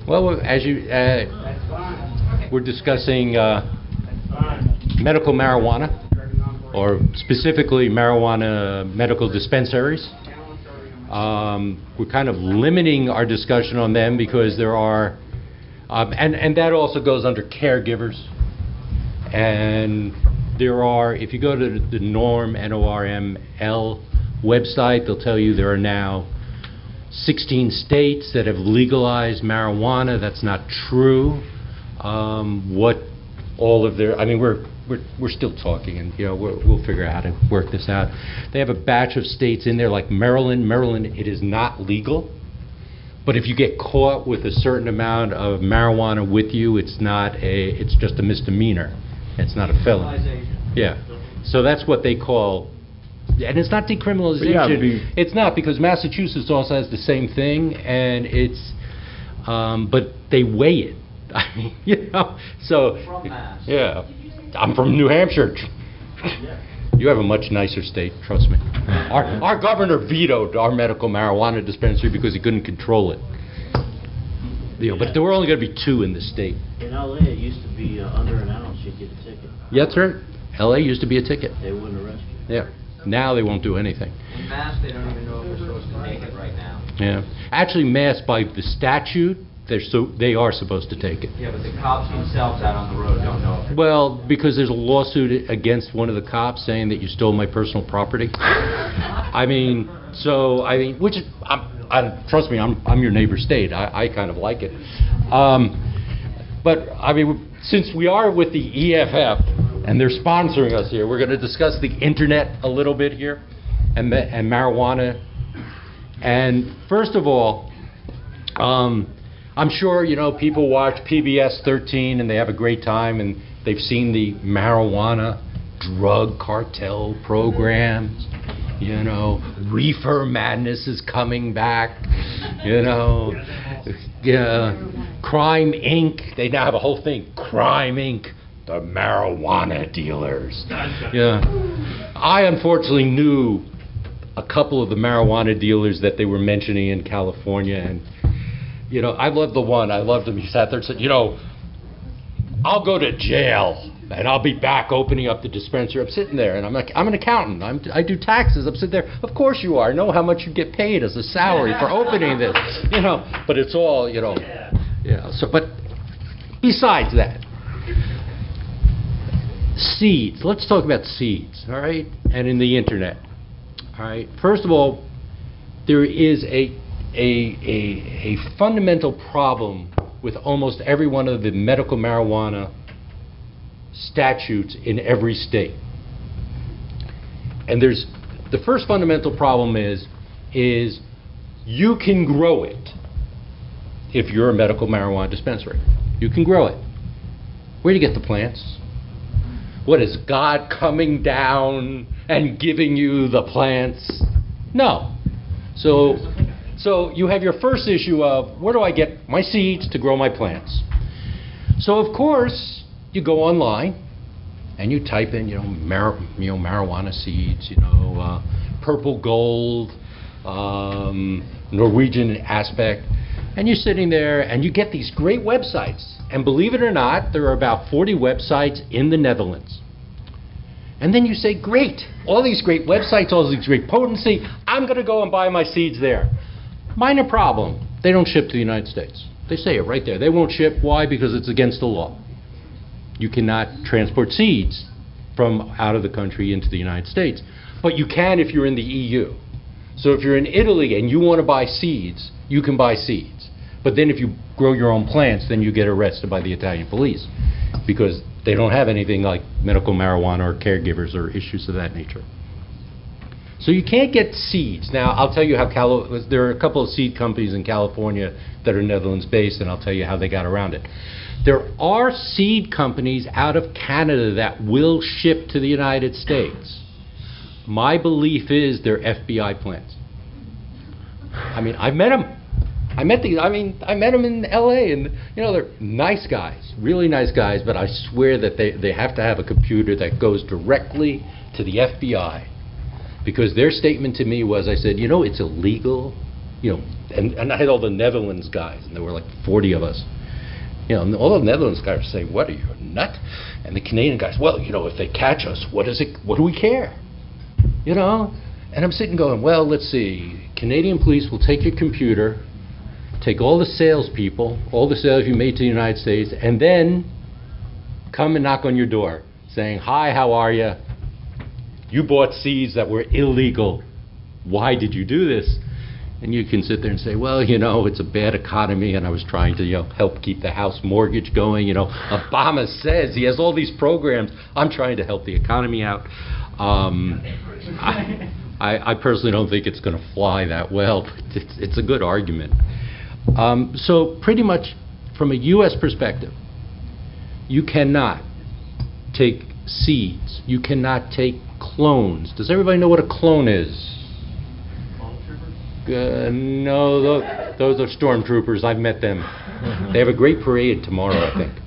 Well, as you, we're discussing medical marijuana, or specifically marijuana medical dispensaries. We're kind of limiting our discussion on them because there are, and that also goes under caregivers. And there are, if you go to the NORM, N-O-R-M-L website, they'll tell you there are now 16 states that have legalized marijuana. That's not true. What all of their, I mean, we're still talking, and we'll figure out how to work this out. They have a batch of states in there, like Maryland. Maryland, it is not legal, but if you get caught with a certain amount of marijuana with you, it's just a misdemeanor. It's not a felony. Yeah. So that's what they call, and it's not decriminalization. It's not, because Massachusetts also has the same thing, and it's, but they weigh it. I mean, so, yeah. I'm from New Hampshire. You have a much nicer state, trust me. Our governor vetoed our medical marijuana dispensary because he couldn't control it. But there were only going to be 2 in the state. In LA, it used to be under an ounce, you'd get a ticket. Yeah, that's right. LA used to be a ticket. They wouldn't arrest you. Yeah. Now they won't do anything. In Mass, they don't even know if they're supposed to take it right now. Yeah. Actually, Mass, by the statute, they are supposed to take it. Yeah, but the cops themselves out on the road don't know. Well, because there's a lawsuit against one of the cops saying that you stole my personal property. I mean, which is, trust me, I'm your neighbor state. I kind of like it. But I mean, since we are with the EFF and they're sponsoring us here, we're going to discuss the internet a little bit here and marijuana. And first of all, I'm sure, people watch PBS 13 and they have a great time and they've seen the marijuana drug cartel programs. Reefer Madness is coming back. Crime Inc. They now have a whole thing. Crime Inc. The marijuana dealers. Yeah. I unfortunately knew a couple of the marijuana dealers that they were mentioning in California, and I loved the one. I loved him. He sat there and said, I'll go to jail and I'll be back opening up the dispensary. I'm sitting there and I'm like, I'm an accountant. I do taxes. I'm sitting there. Of course you are. I know how much you get paid as a salary for opening this. But it's all, So, but besides that, seeds. Let's talk about seeds, all right? And in the internet, all right? First of all, there is a fundamental problem with almost every one of the medical marijuana statutes in every state. And the first fundamental problem is you can grow it if you're a medical marijuana dispensary. You can grow it. Where do you get the plants? What, is God coming down and giving you the plants? No. So you have your first issue of, where do I get my seeds to grow my plants? So of course, you go online and you type in, marijuana seeds, purple gold, Norwegian aspect, and you're sitting there and you get these great websites. And believe it or not, there are about 40 websites in the Netherlands. And then you say, great, all these great websites, all these great potency, I'm going to go and buy my seeds there. Minor problem. They don't ship to the United States. They say it right there. They won't ship. Why? Because it's against the law. You cannot transport seeds from out of the country into the United States. But you can if you're in the EU. So if you're in Italy and you want to buy seeds, you can buy seeds. But then if you grow your own plants, then you get arrested by the Italian police because they don't have anything like medical marijuana or caregivers or issues of that nature. So you can't get seeds. Now, I'll tell you how there are a couple of seed companies in California that are Netherlands-based, and I'll tell you how they got around it. There are seed companies out of Canada that will ship to the United States. My belief is they're FBI plants. I mean, I've met them. I met them in LA, and they're nice guys, really nice guys, but I swear that they have to have a computer that goes directly to the FBI. Because their statement to me was, I said, it's illegal you know, and I had all the Netherlands guys, and there were like 40 of us. You know, and all the Netherlands guys were saying, "What, are you a nut?" And the Canadian guys, "Well, you know, if they catch us, what do we care?" You know? And I'm sitting going, well, let's see. Canadian police will take your computer, take all the salespeople, all the sales you made to the United States, and then come and knock on your door saying, "Hi, how are you? You bought seeds that were illegal. Why did you do this?" And you can sit there and say, well, you know, it's a bad economy, and I was trying to, you know, help keep the house mortgage going. You know, Obama says he has all these programs. I'm trying to help the economy out. I personally don't think it's going to fly that well. But it's a good argument. So pretty much from a U.S. perspective, you cannot take seeds. You cannot take clones. Does everybody know what a clone is? No, those are stormtroopers. I've met them. They have a great parade tomorrow, I think.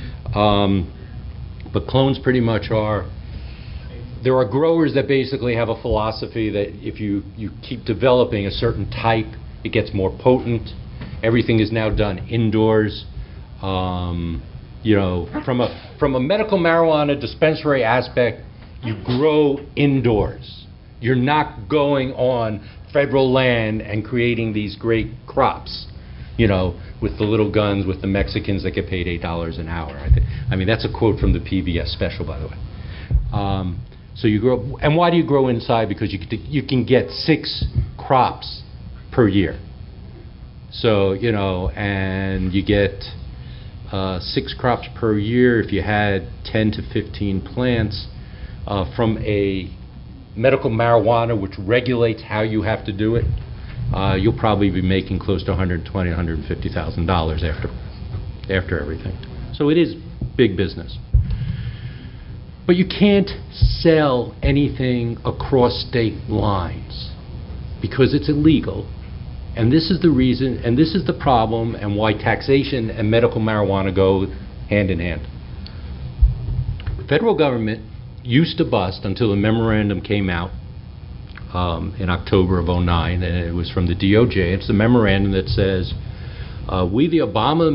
But clones pretty much are, there are growers that basically have a philosophy that if you keep developing a certain type, it gets more potent. Everything is now done indoors. You know, from a medical marijuana dispensary aspect, you grow indoors. You're not going on federal land and creating these great crops, you know, with the little guns, with the Mexicans that get paid $8 an hour. I mean, that's a quote from the PBS special, by the way. So you grow, and why do you grow inside? Because you can get 6 crops per year. So, you know, and you get 6 crops per year if you had 10 to 15 plants from a medical marijuana, which regulates how you have to do it. You'll probably be making close to $120,000, $150,000 after everything. So it is big business. But you can't sell anything across state lines because it's illegal. And this is the reason, and this is the problem, and why taxation and medical marijuana go hand in hand. The federal government used to bust until a memorandum came out in October of '09, and it was from the DOJ. It's the memorandum that says, we the Obama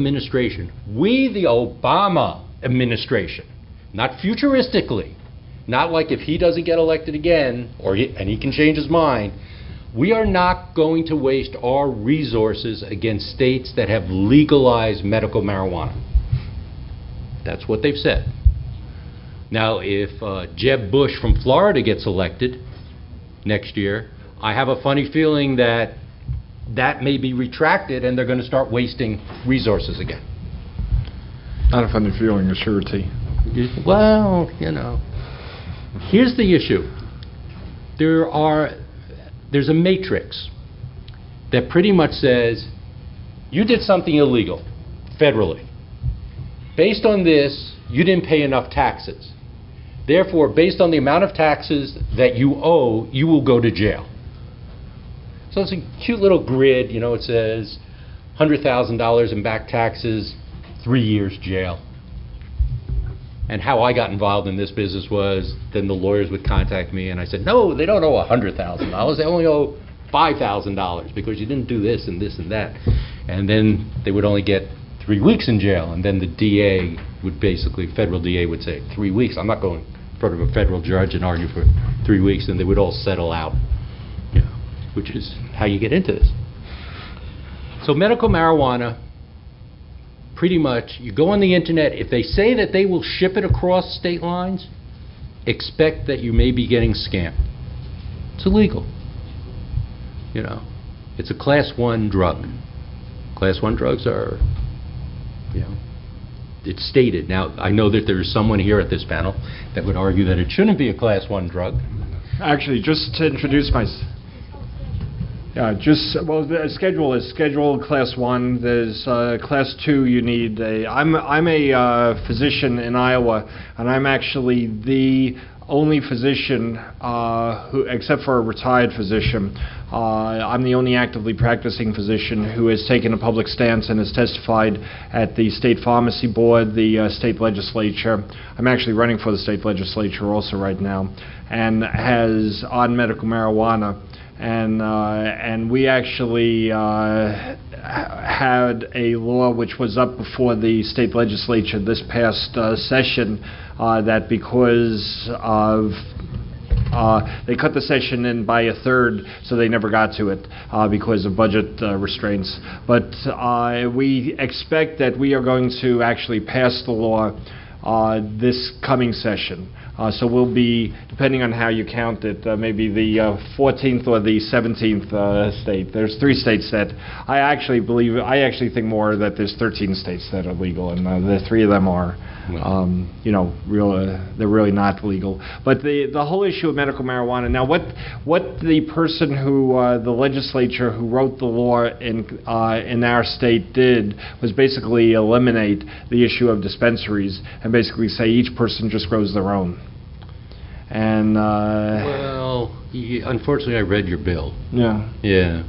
administration, not futuristically, not like if he doesn't get elected again, and he can change his mind, we are not going to waste our resources against states that have legalized medical marijuana. That's what they've said. Now, if Jeb Bush from Florida gets elected next year, I have a funny feeling that that may be retracted and they're going to start wasting resources again. Not a funny feeling, a surety. Well, you know, here's the issue. There's a matrix that pretty much says you did something illegal federally. Based on this, you didn't pay enough taxes. Therefore, based on the amount of taxes that you owe, you will go to jail. So it's a cute little grid, you know, it says $100,000 in back taxes, 3 years jail. And how I got involved in this business was, then the lawyers would contact me and I said, no, they don't owe $100,000, they only owe $5,000 because you didn't do this and this and that. And then they would only get 3 weeks in jail, and then the DA would basically, federal DA would say, 3 weeks, I'm not going in front of a federal judge and argue for 3 weeks, and they would all settle out, you know, which is how you get into this. So medical marijuana, pretty much, you go on the internet, if they say that they will ship it across state lines, expect that you may be getting scammed. It's illegal. You know, it's a class 1 drug. Class 1 drugs are, you know, it's stated. Now, I know that there is someone here at this panel that would argue that it shouldn't be a class 1 drug. Actually, just to introduce myself. Yeah, well, the schedule is scheduled class 1. There's class 2. You need I'm a physician in Iowa, and I'm actually the only physician who, except for a retired physician, I'm the only actively practicing physician who has taken a public stance and has testified at the State Pharmacy Board, the state legislature. I'm actually running for the state legislature also right now, and has on medical marijuana. and we actually had a law which was up before the state legislature this past session that because of they cut the session in by a third, so they never got to it because of budget restraints. But we expect that we are going to actually pass the law this coming session. So we'll be, depending on how you count it, maybe the 14th or the 17th state. There's 3 states that I actually think more that there's 13 states that are legal, and the 3 of them are, they're really not legal. But the whole issue of medical marijuana. Now, what the person who, the legislature who wrote the law in our state did was basically eliminate the issue of dispensaries and basically say each person just grows their own. And unfortunately, I read your bill. Yeah. Yeah.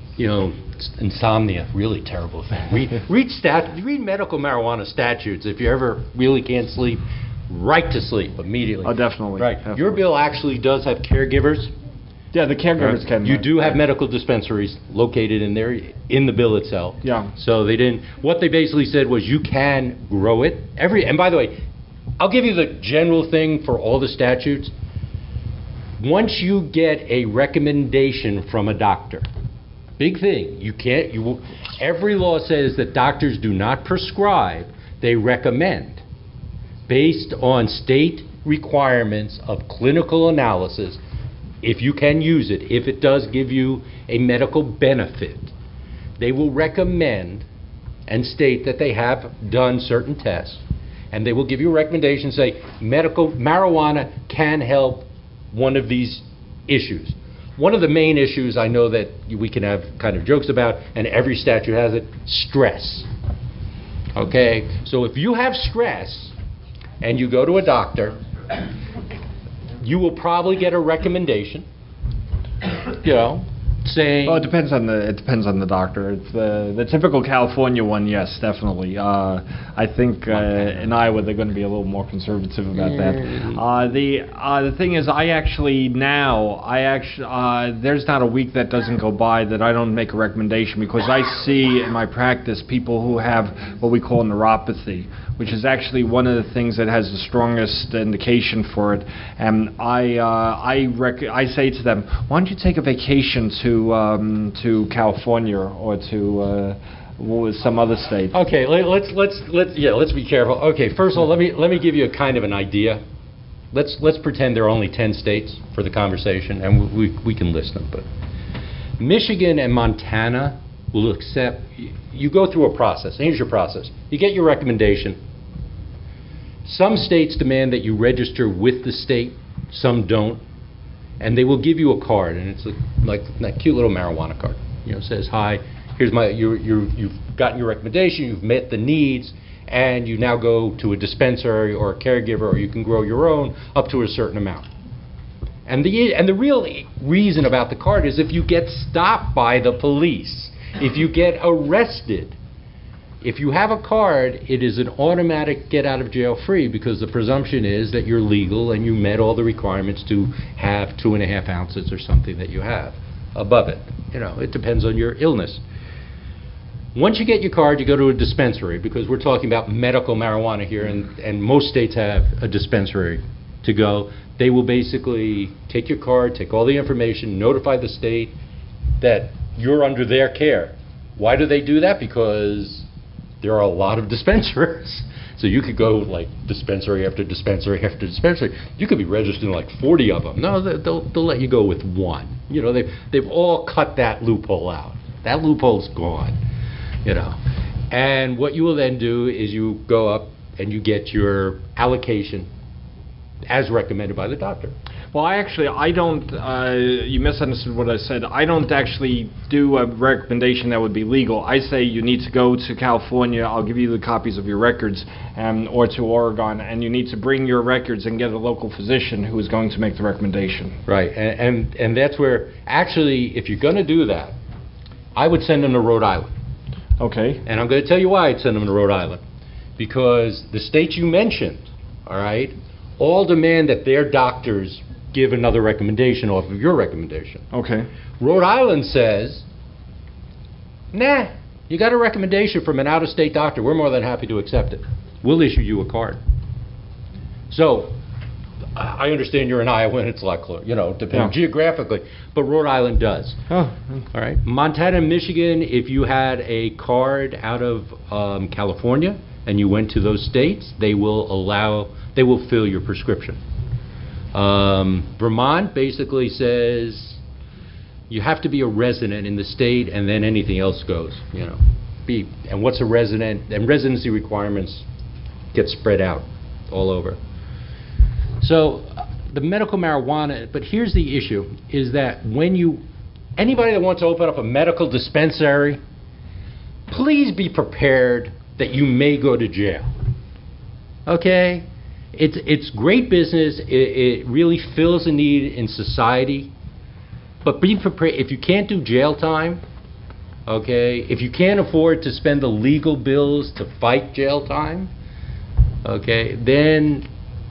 Insomnia, really terrible thing. Read medical marijuana statutes if you ever really can't sleep. Right to sleep immediately. Oh, definitely. Right. Definitely. Your bill actually does have caregivers. Yeah, the caregivers can. You do have medical dispensaries located in there in the bill itself. Yeah. So they didn't. What they basically said was you can grow it. And by the way, I'll give you the general thing for all the statutes. Once you get a recommendation from a doctor, big thing, every law says that doctors do not prescribe, they recommend, based on state requirements of clinical analysis, if you can use it, if it does give you a medical benefit, they will recommend and state that they have done certain tests, and they will give you a recommendation, say, medical marijuana can help one of these issues. One of the main issues I know that we can have kind of jokes about, and every statute has it, stress. Okay? So if you have stress and you go to a doctor, you will probably get a recommendation, saying... Well, it depends on the doctor. It's the typical California one, yes, definitely. I think in Iowa they're going to be a little more conservative about that. The thing is, there's not a week that doesn't go by that I don't make a recommendation, because I see in my practice people who have what we call neuropathy, which is actually one of the things that has the strongest indication for it. And I say to them, why don't you take a vacation to California or to some other state? Okay, let's be careful. Okay, first of all, let me give you a kind of an idea. Let's pretend there are only 10 states for the conversation, and we can list them. But Michigan and Montana will accept. You go through a process. Here's your process. You get your recommendation. Some states demand that you register with the state. Some don't. And they will give you a card, and it's like that cute little marijuana card. It says, "Hi, here's you've gotten your recommendation, you've met the needs, and you now go to a dispensary or a caregiver, or you can grow your own up to a certain amount." And the real reason about the card is if you get stopped by the police, if you get arrested, if you have a card, it is an automatic get out of jail free, because the presumption is that you're legal and you met all the requirements to have 2.5 ounces or something that you have above it. It depends on your illness. Once you get your card, you go to a dispensary, because we're talking about medical marijuana here, and most states have a dispensary to go. They will basically take your card, take all the information, notify the state that you're under their care. Why do they do that? Because there are a lot of dispensaries. So you could go like dispensary after dispensary after dispensary. You could be registered in like 40 of them. No, they'll let you go with one. They've all cut that loophole out. That loophole's gone. And what you will then do is you go up and you get your allocation as recommended by the doctor. Well, I don't, you misunderstood what I said. I don't actually do a recommendation that would be legal. I say you need to go to California, I'll give you the copies of your records, or to Oregon, and you need to bring your records and get a local physician who is going to make the recommendation. Right, and that's where, actually, if you're going to do that, I would send them to Rhode Island. Okay. And I'm going to tell you why I'd send them to Rhode Island. Because the states you mentioned, all right, all demand that their doctors give another recommendation off of your recommendation. Okay. Rhode Island says, nah, you got a recommendation from an out-of-state doctor. We're more than happy to accept it. We'll issue you a card. So, I understand you're in Iowa and it's a lot closer, depending geographically, but Rhode Island does. Oh. All right. Montana and Michigan, if you had a card out of California and you went to those states, they will fill your prescription. Vermont basically says you have to be a resident in the state, and then anything else goes. And what's a resident? And residency requirements get spread out all over. So the medical marijuana, but here's the issue, is that anybody that wants to open up a medical dispensary, please be prepared that you may go to jail. Okay? It's great business. It really fills a need in society. But be prepared. If you can't do jail time, okay, if you can't afford to spend the legal bills to fight jail time, okay, then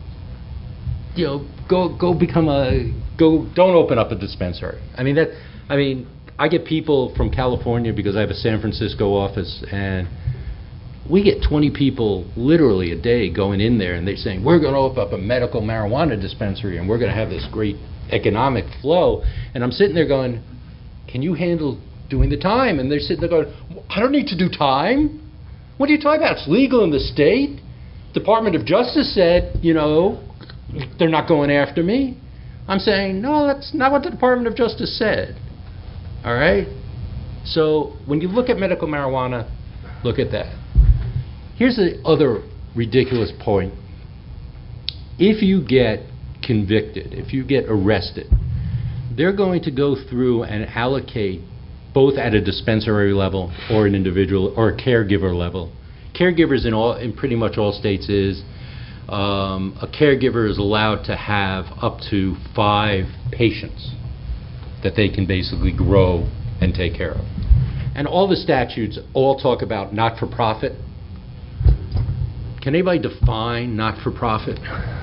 don't open up a dispensary. I get people from California because I have a San Francisco office, and we get 20 people literally a day going in there, and they're saying, we're going to open up a medical marijuana dispensary, and we're going to have this great economic flow. And I'm sitting there going, can you handle doing the time? And they're sitting there going, I don't need to do time. What are you talking about? It's legal in the state. Department of Justice said, they're not going after me. I'm saying, no, that's not what the Department of Justice said. All right? So when you look at medical marijuana, look at that. Here's the other ridiculous point. If you get convicted, if you get arrested, they're going to go through and allocate, both at a dispensary level or an individual or a caregiver level. Caregivers in pretty much all states is a caregiver is allowed to have up to 5 patients that they can basically grow and take care of. And all the statutes all talk about not-for-profit. Can anybody define not-for-profit?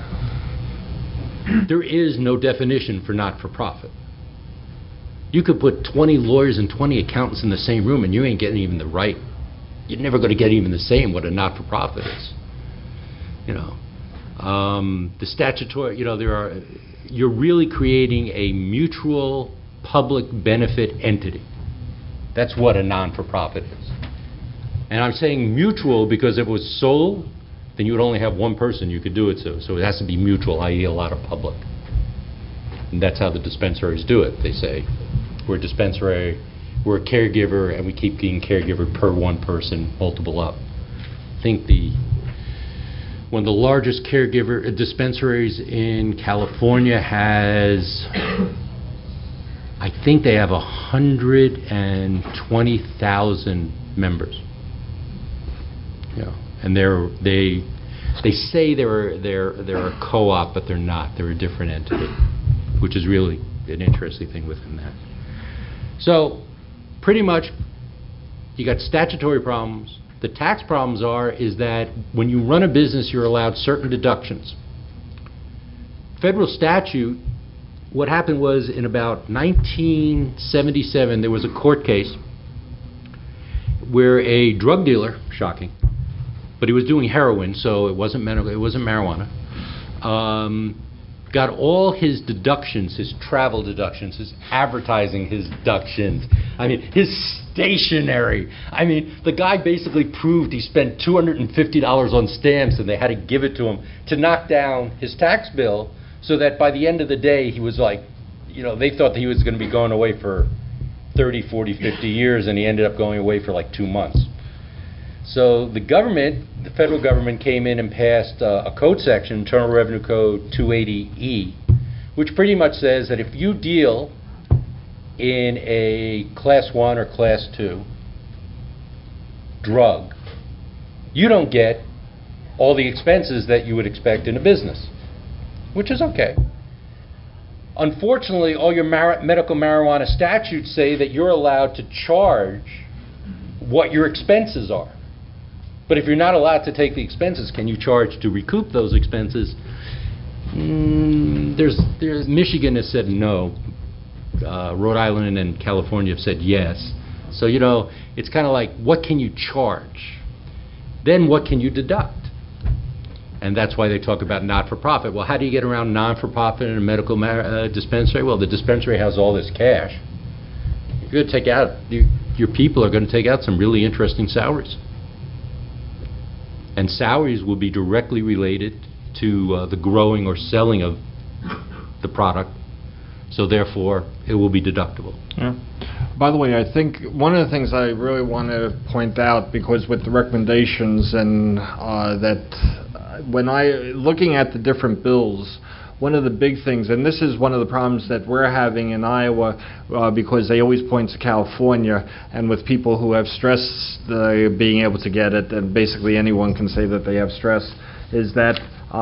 There is no definition for not-for-profit. You could put 20 lawyers and 20 accountants in the same room and you ain't getting even the right. You're never going to get even the same what a not-for-profit is. The statutory, you're really creating a mutual public benefit entity. That's what a non-for-profit is. And I'm saying mutual because if it was sold, then you would only have one person you could do it to. So it has to be mutual, i.e. a lot of public. And that's how the dispensaries do it. They say, we're a dispensary, we're a caregiver, and we keep being caregiver per one person, multiple up. I think one of the largest caregiver dispensaries in California has, I think they have 120,000 members. And they say they're a co-op, but they're not. They're a different entity, which is really an interesting thing within that. So, pretty much, you got statutory problems. The tax problems is that when you run a business, you're allowed certain deductions. Federal statute, what happened was in about 1977, there was a court case where a drug dealer, shocking, but he was doing heroin, so it wasn't marijuana, got all his deductions, his travel deductions, his advertising, his deductions, his stationery. The guy basically proved he spent $250 on stamps, and they had to give it to him to knock down his tax bill, so that by the end of the day, he was like, they thought that he was going to be going away for 30, 40, 50 years, and he ended up going away for like 2 months. So the federal government came in and passed a code section, Internal Revenue Code 280E, which pretty much says that if you deal in a Class 1 or Class 2 drug, you don't get all the expenses that you would expect in a business, which is okay. Unfortunately, all your medical marijuana statutes say that you're allowed to charge what your expenses are. But if you're not allowed to take the expenses, can you charge to recoup those expenses? There's Michigan has said no. Rhode Island and California have said yes. So, it's kind of like, what can you charge? Then what can you deduct? And that's why they talk about not-for-profit. Well, how do you get around non-for-profit in a medical dispensary? Well, the dispensary has all this cash. You're going to take out, your people are going to take out some really interesting salaries. And salaries will be directly related to the growing or selling of the product. So therefore, it will be deductible. Yeah. By the way, I think one of the things I really want to point out, because with the recommendations and when looking at the different bills, one of the big things, and this is one of the problems that we're having in Iowa, because they always point to California, and with people who have stress being able to get it, and basically anyone can say that they have stress, is that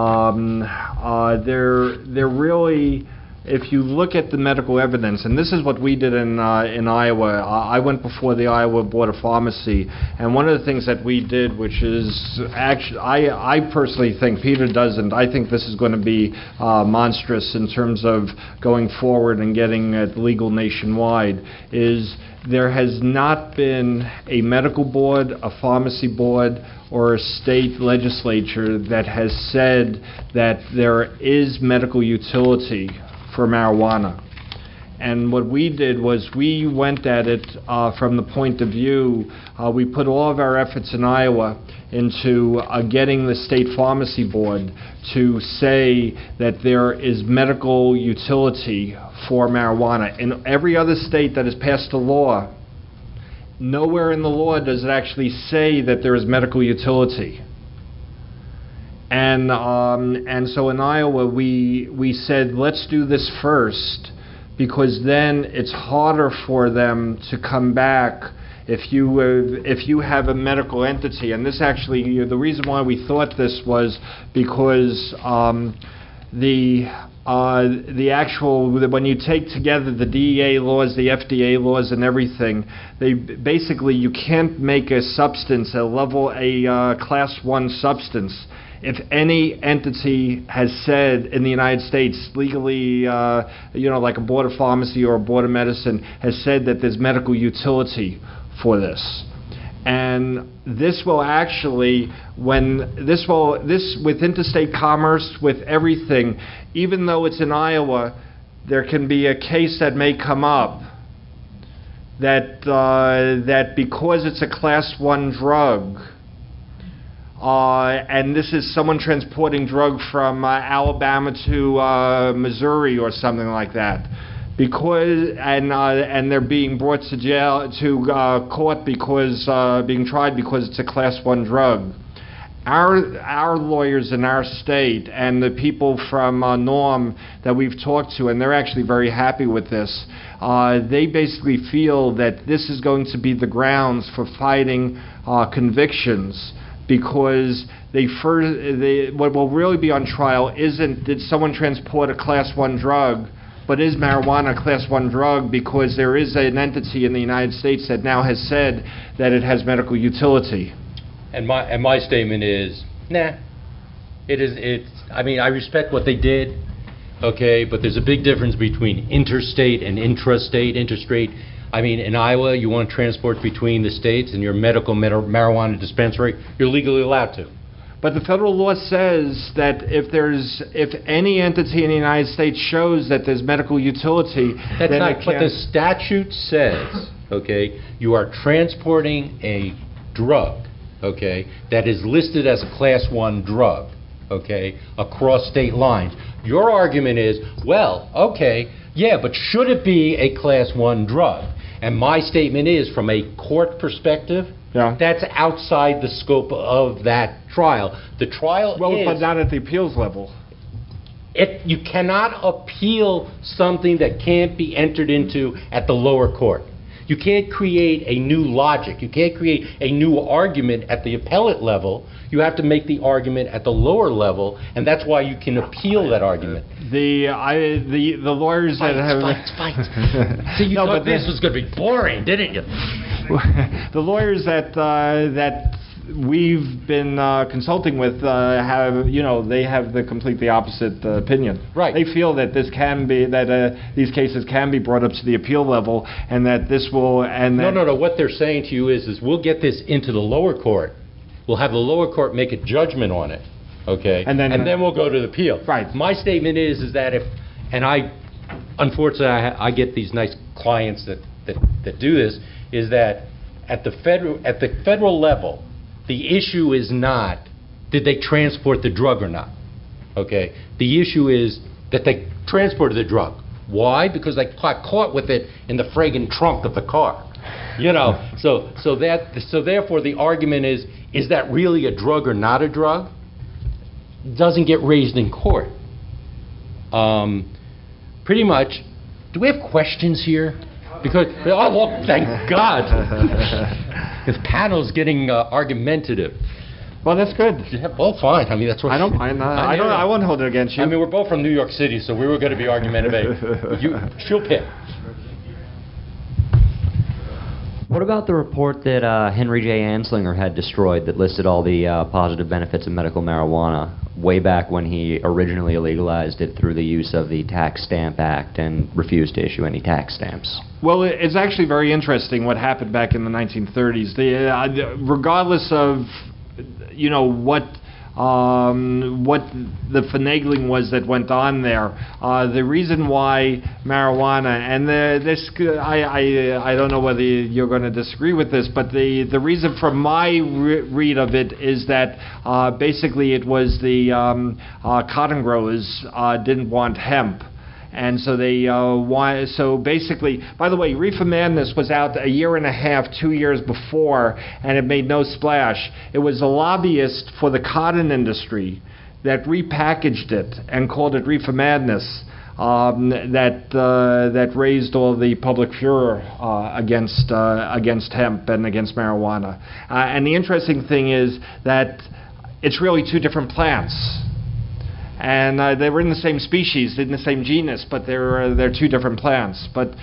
they're really... If you look at the medical evidence, and this is what we did in Iowa, I went before the Iowa Board of Pharmacy, and one of the things that we did, which is actually, I personally think, Peter doesn't, I think this is going to be monstrous in terms of going forward and getting it legal nationwide, is there has not been a medical board, a pharmacy board, or a state legislature that has said that there is medical utility for marijuana. And what we did was we went at it from the point of view, we put all of our efforts in Iowa into getting the state pharmacy board to say that there is medical utility for marijuana. In every other state that has passed a law, nowhere in the law does it actually say that there is medical utility. And so in Iowa, we said, let's do this first, because then it's harder for them to come back if you have a medical entity. And this actually, the reason why we thought this was because the actual, when you take together the DEA laws, the FDA laws, and everything, they basically, you can't make a substance a class 1 substance if any entity has said in the United States legally, like a board of pharmacy or a board of medicine, has said that there's medical utility for this. And this will actually, this with interstate commerce, with everything, even though it's in Iowa, there can be a case that may come up that because it's a class 1 drug, and this is someone transporting drug from Alabama to Missouri or something like that, and they're being brought to jail, to court because being tried because it's a class 1 drug. Our lawyers in our state and the people from NORM that we've talked to, and they're actually very happy with this, they basically feel that this is going to be the grounds for fighting convictions, because what will really be on trial isn't did someone transport a class 1 drug, but is marijuana a class 1 drug, because there is an entity in the United States that now has said that it has medical utility. And my statement is, nah. I mean, I respect what they did, okay, but there's a big difference between interstate and intrastate. Interstate, I mean, in Iowa, you want to transport between the states, and your medical marijuana dispensary, you're legally allowed to. But the federal law says that if any entity in the United States shows that there's medical utility, that's then not it what can't. the statute says. Okay, you are transporting a drug, okay, that is listed as a class 1 drug, okay, across state lines. Your argument is, well, okay, yeah, but should it be a class 1 drug? And my statement is, from a court perspective, yeah, that's outside the scope of that trial. The trial is... but not at the appeals level. You cannot appeal something that can't be entered into at the lower court. You can't create a new logic. You can't create a new argument at the appellate level. You have to make the argument at the lower level, and that's why you can appeal that argument. The lawyers that have... Fights. See, you thought this was going to be boring, didn't you? The lawyers that we've been consulting with have they have the completely opposite opinion. Right. They feel that this can be these cases can be brought up to the appeal level, and that this will No. What they're saying to you is we'll get this into the lower court. We'll have the lower court make a judgment on it, okay? And then we'll go to the appeal. Right. My statement is that unfortunately, I get these nice clients that do this, is that at the federal level, the issue is not did they transport the drug or not, okay? The issue is that they transported the drug. Why? Because they got caught with it in the friggin' trunk of the car. So therefore the argument is that really a drug or not a drug? Doesn't get raised in court. Pretty much, do we have questions here? Because, thank God. This panel's getting argumentative. Well, that's good. Yeah, well, fine. I mean, that's what I don't mind. I won't hold it against you. I mean, we're both from New York City, so we were going to be argumentative. She'll pick. What about the report that Henry J. Anslinger had destroyed that listed all the positive benefits of medical marijuana way back when he originally legalized it through the use of the Tax Stamp Act and refused to issue any tax stamps? Well, it's actually very interesting what happened back in the 1930s. Regardless of what the finagling was that went on there. The reason why marijuana, and I don't know whether you're going to disagree with this, but the reason from my read of it is that basically it was the cotton growers didn't want hemp. And so they so basically, by the way, Reefer Madness was out a year and a half, 2 years before, and it made no splash. It was a lobbyist for the cotton industry that repackaged it and called it Reefer Madness that raised all the public furor against hemp and against marijuana. And the interesting thing is that it's really two different plants. And they were in the same species, in the same genus, but they're two different plants. But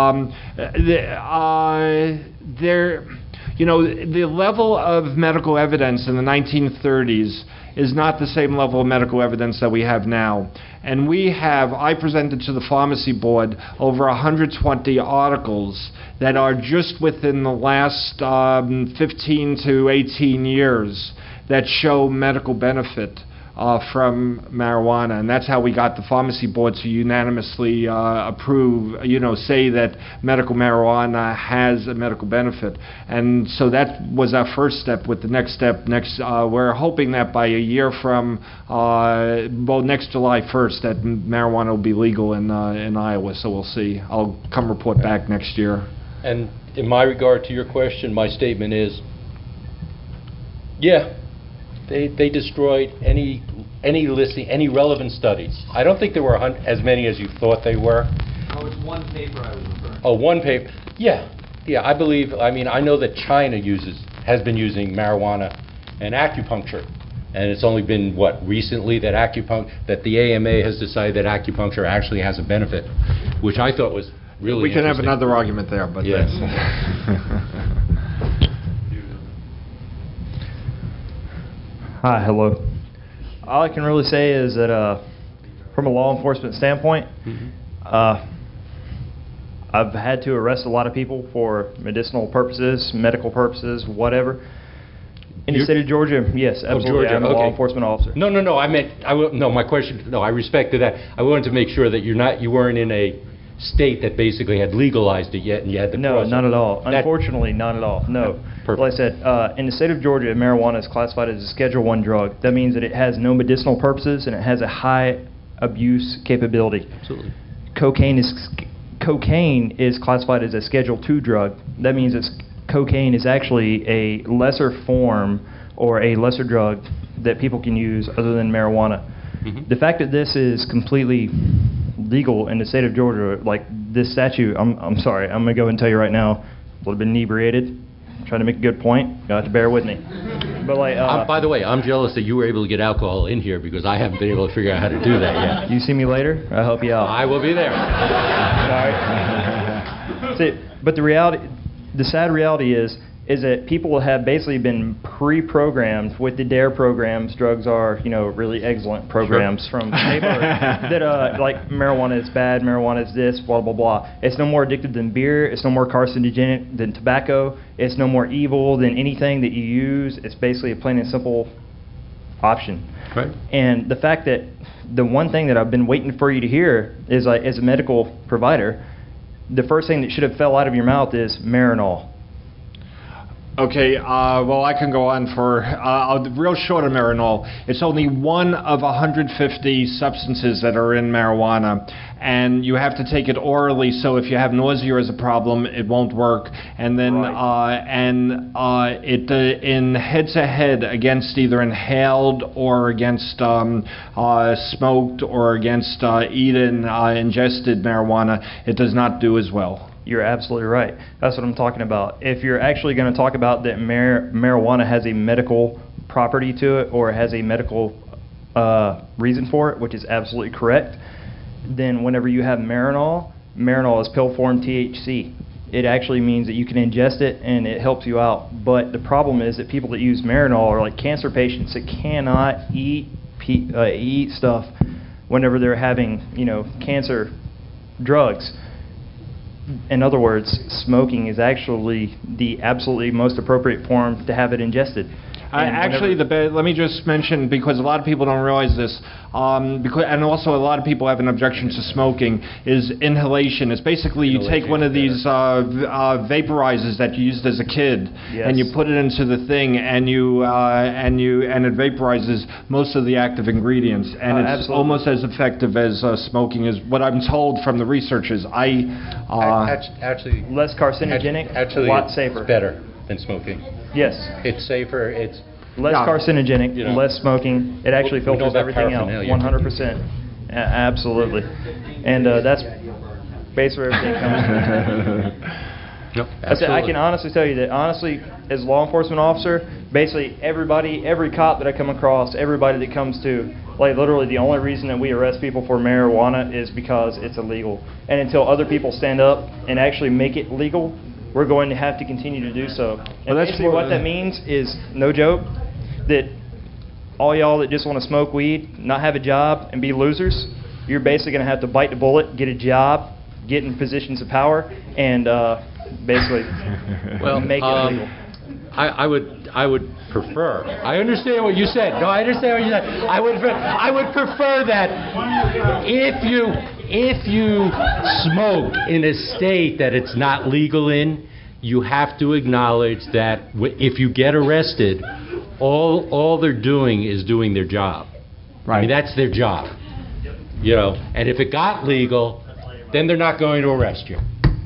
the level of medical evidence in the 1930s is not the same level of medical evidence that we have now. And I presented to the Pharmacy Board over 120 articles that are just within the last 15 to 18 years that show medical benefit from marijuana, and that's how we got the Pharmacy Board to unanimously approve, say that medical marijuana has a medical benefit. And so that was our first step. With the next step, we're hoping that by a year from, next July 1st, that marijuana will be legal in Iowa. So we'll see. I'll come report back next year. And in my regard to your question, my statement is, yeah. They destroyed any listing, any relevant studies. I don't think there were as many as you thought they were. Oh, it's one paper I was referring to. Oh, one paper. Yeah. I know that China has been using marijuana and acupuncture, and it's only been recently that the AMA has decided that acupuncture actually has a benefit, which I thought was really We can have interesting. another argument there, but yes. Hi, hello. All I can really say is that from a law enforcement standpoint, I've had to arrest a lot of people for medicinal purposes, medical purposes, whatever. In the state of Georgia, yes, absolutely. Georgia, I'm a okay. law enforcement officer. No. My question. No, I respected that. I wanted to make sure that you weren't in a state that basically had legalized it yet, and you had the No, process. not at all. Unfortunately, not at all. No. Perfect. Like I said, in the state of Georgia, marijuana is classified as a Schedule I drug. That means that it has no medicinal purposes and it has a high abuse capability. Absolutely. Cocaine is classified as a Schedule II drug. That means that cocaine is actually a lesser form or a lesser drug that people can use other than marijuana. Mm-hmm. The fact that this is completely legal in the state of Georgia, like this statute, I'm sorry, I'm going to go and tell you right now, a little bit inebriated, trying to make a good point, you'll have to bear with me. But by the way, I'm jealous that you were able to get alcohol in here because I haven't been able to figure out how to do that yet. You see me later? I'll help you out. I will be there. Sorry. See, but the sad reality is is that people have basically been pre-programmed with the DARE programs. Drugs are, really excellent programs from neighborhood that like marijuana is bad, marijuana is this, blah blah blah. It's no more addictive than beer. It's no more carcinogenic than tobacco. It's no more evil than anything that you use. It's basically a plain and simple option. Right. And the fact that the one thing that I've been waiting for you to hear is, like, as a medical provider, the first thing that should have fell out of your mouth is Marinol. Okay, well, I can go on for real short on Marinol. It's only one of 150 substances that are in marijuana, and you have to take it orally. So if you have nausea as a problem, it won't work. And then, in head-to-head against either inhaled or against smoked or against ingested marijuana, it does not do as well. You're absolutely right. That's what I'm talking about. If you're actually going to talk about that marijuana has a medical property to it or has a medical reason for it, which is absolutely correct, then whenever you have Marinol is pill form THC. It actually means that you can ingest it and it helps you out. But the problem is that people that use Marinol are like cancer patients that cannot eat stuff whenever they're having, cancer drugs. In other words, smoking is actually the absolutely most appropriate form to have it ingested. Let me just mention, because a lot of people don't realize this, and also a lot of people have an objection to smoking, is inhalation. It's basically you take one of these vaporizers that you used as a kid, and you put it into the thing, and it vaporizes most of the active ingredients, and it's absolutely. almost as effective as smoking, is what I'm told from the researchers. Actually, less carcinogenic, actually, a lot it's safer. better than smoking. Yes. It's safer. It's Less carcinogenic, less smoking. It actually We know filters about everything out, paraphernalia. 100%. Absolutely. And that's basically where everything comes from. Nope, I can honestly tell you that, as a law enforcement officer, basically every cop that I come across, everybody that comes to, like, literally the only reason that we arrest people for marijuana is because it's illegal. And until other people stand up and actually make it legal, we're going to have to continue to do so. And basically what that means is, no joke, that all y'all that just want to smoke weed, not have a job, and be losers, you're basically going to have to bite the bullet, get a job, get in positions of power, and basically make it legal. I would prefer. I understand what you said. No, I understand what you said. I would prefer that if you smoke in a state that it's not legal in, you have to acknowledge that if you get arrested, all they're doing is doing their job. Right. I mean, that's their job. And if it got legal, then they're not going to arrest you.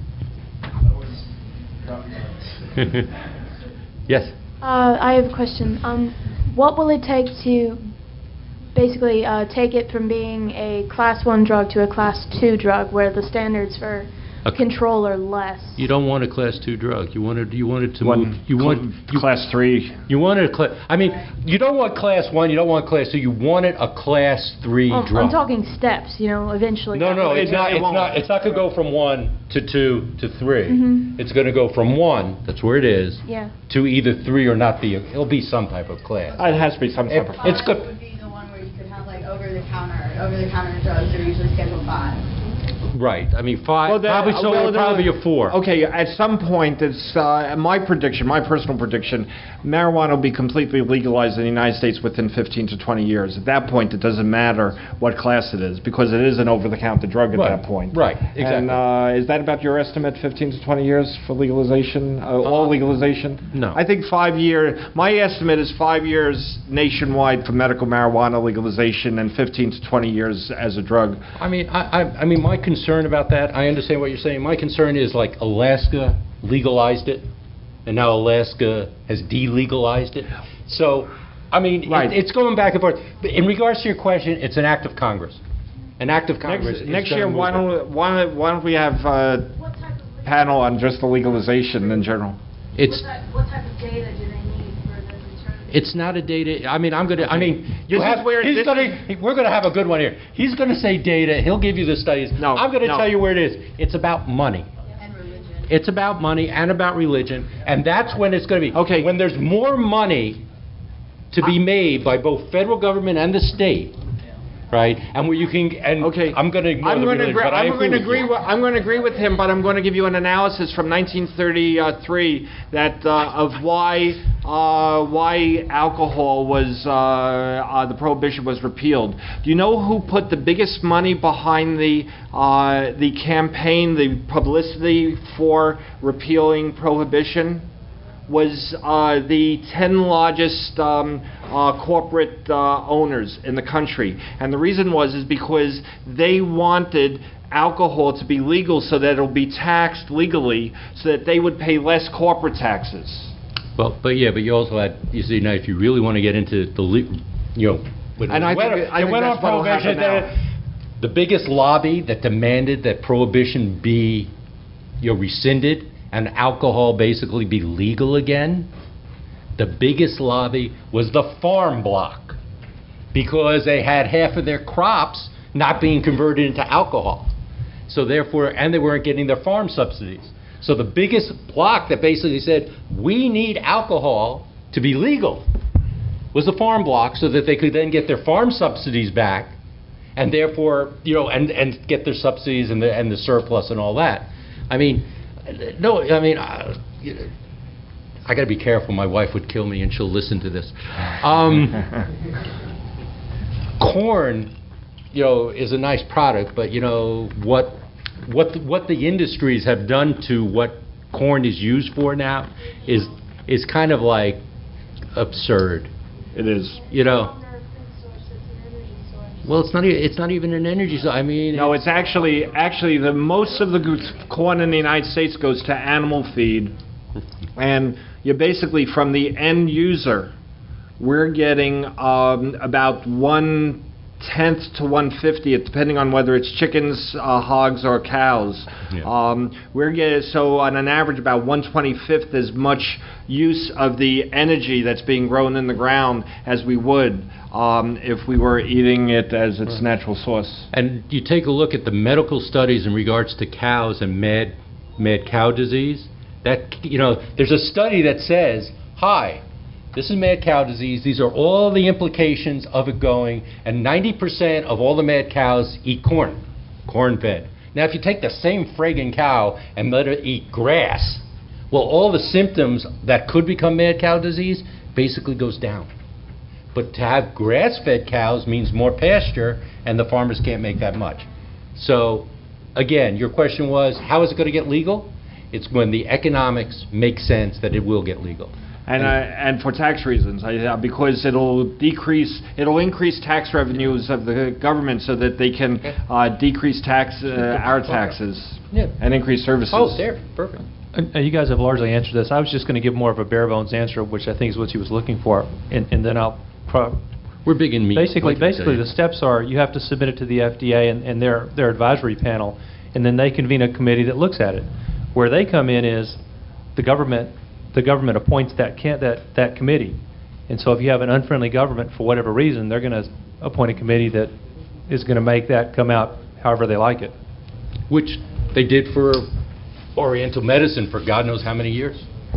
Yes. I have a question. What will it take to basically take it from being a Class 1 drug to a Class 2 drug, where the standards for control are less? You don't want a Class 2 drug. You want it to One move. Class 3. You want it you don't want Class 1. You don't want Class 2. You want it a Class 3 drug. I'm talking steps. Eventually. No, it's not. It's not going to go from 1 to 2 to 3. Mm-hmm. It's going to go from 1. That's where it is. Yeah. To either 3 or not be. It'll be some type of class. It has to be some type of. It's good. Would be the one where you could have like over-the-counter drugs are usually Schedule 5. Right. I mean, 5. Well, probably a 4. Okay, at some point, it's my personal prediction, marijuana will be completely legalized in the United States within 15 to 20 years. At that point, it doesn't matter what class it is, because it is an over-the-counter drug at that point. Right. Exactly. And is that about your estimate, 15 to 20 years for legalization, all legalization? No. I think 5 years. My estimate is 5 years nationwide for medical marijuana legalization, and 15 to 20 years as a drug. I mean, I mean, my concern about that, I understand what you're saying. My concern is, like, Alaska legalized it, and now Alaska has delegalized it. So, I mean, it's going back and forth. But in regards to your question, it's an act of Congress. An act of Congress. Next year, why don't we have a panel on just the legalization in general? What type of data do they need for the determination? It's not a data. I mean, we're going to have a good one here. He's going to say data. He'll give you the studies. No, I'm going to tell you where it is. It's about money. And religion. It's about money and about religion, and that's when it's going to be. Okay. When there's more money to be made by both federal government and the state, right? And where you can, and Okay. I'm going to ignore the religion, but I agree with you. I'm going to agree with him, but I'm going to give you an analysis from 1933 that of why alcohol was the prohibition was repealed. Do you know who put the biggest money behind the campaign, the publicity for repealing prohibition? Was the 10 largest corporate owners in the country. And the reason is because they wanted alcohol to be legal so that it'll be taxed legally so that they would pay less corporate taxes. Well, but you also had, you see, now if you really want to get into the, when And I think on that's what'll happen prohibition, now. the biggest lobby that demanded that prohibition be, rescinded and alcohol basically be legal again, the biggest lobby was the farm bloc, because they had half of their crops not being converted into alcohol. So therefore, and they weren't getting their farm subsidies. So the biggest bloc that basically said, we need alcohol to be legal, was the farm bloc, so that they could then get their farm subsidies back, and therefore, and get their subsidies and the surplus and all that. I mean, no, I mean, I got to be careful. My wife would kill me, and she'll listen to this. Corn, is a nice product, but what the industries have done to what corn is used for now is kind of like absurd. It is. Well, it's not even an energy source. I mean, No, it's actually the most of the corn in the United States goes to animal feed, and you're basically from the end user. We're getting about 1/10 to 1/50, depending on whether it's chickens, hogs, or cows. Yeah. We're getting, so on an average about 1/25 as much use of the energy that's being grown in the ground as we would if we were eating it as its natural source. And you take a look at the medical studies in regards to cows and mad cow disease. That there's a study that says, "Hi, this is mad cow disease. These are all the implications of it going, and 90% of all the mad cows eat corn fed. Now, if you take the same friggin' cow and let it eat grass, well, all the symptoms that could become mad cow disease basically goes down. But to have grass-fed cows means more pasture, and the farmers can't make that much. So, again, your question was, how is it going to get legal? It's when the economics make sense that it will get legal. And for tax reasons, because it'll increase tax revenues of the government so that they can decrease our taxes and increase services. Oh, there, perfect. You guys have largely answered this. I was just going to give more of a bare bones answer, which I think is what he was looking for, and then I'll. We're big in meat. Basically, the steps are you have to submit it to the FDA and their advisory panel, and then they convene a committee that looks at it. Where they come in is the government appoints that committee, and so if you have an unfriendly government for whatever reason, they're going to appoint a committee that is going to make that come out however they like it. Which they did for Oriental medicine for God knows how many years.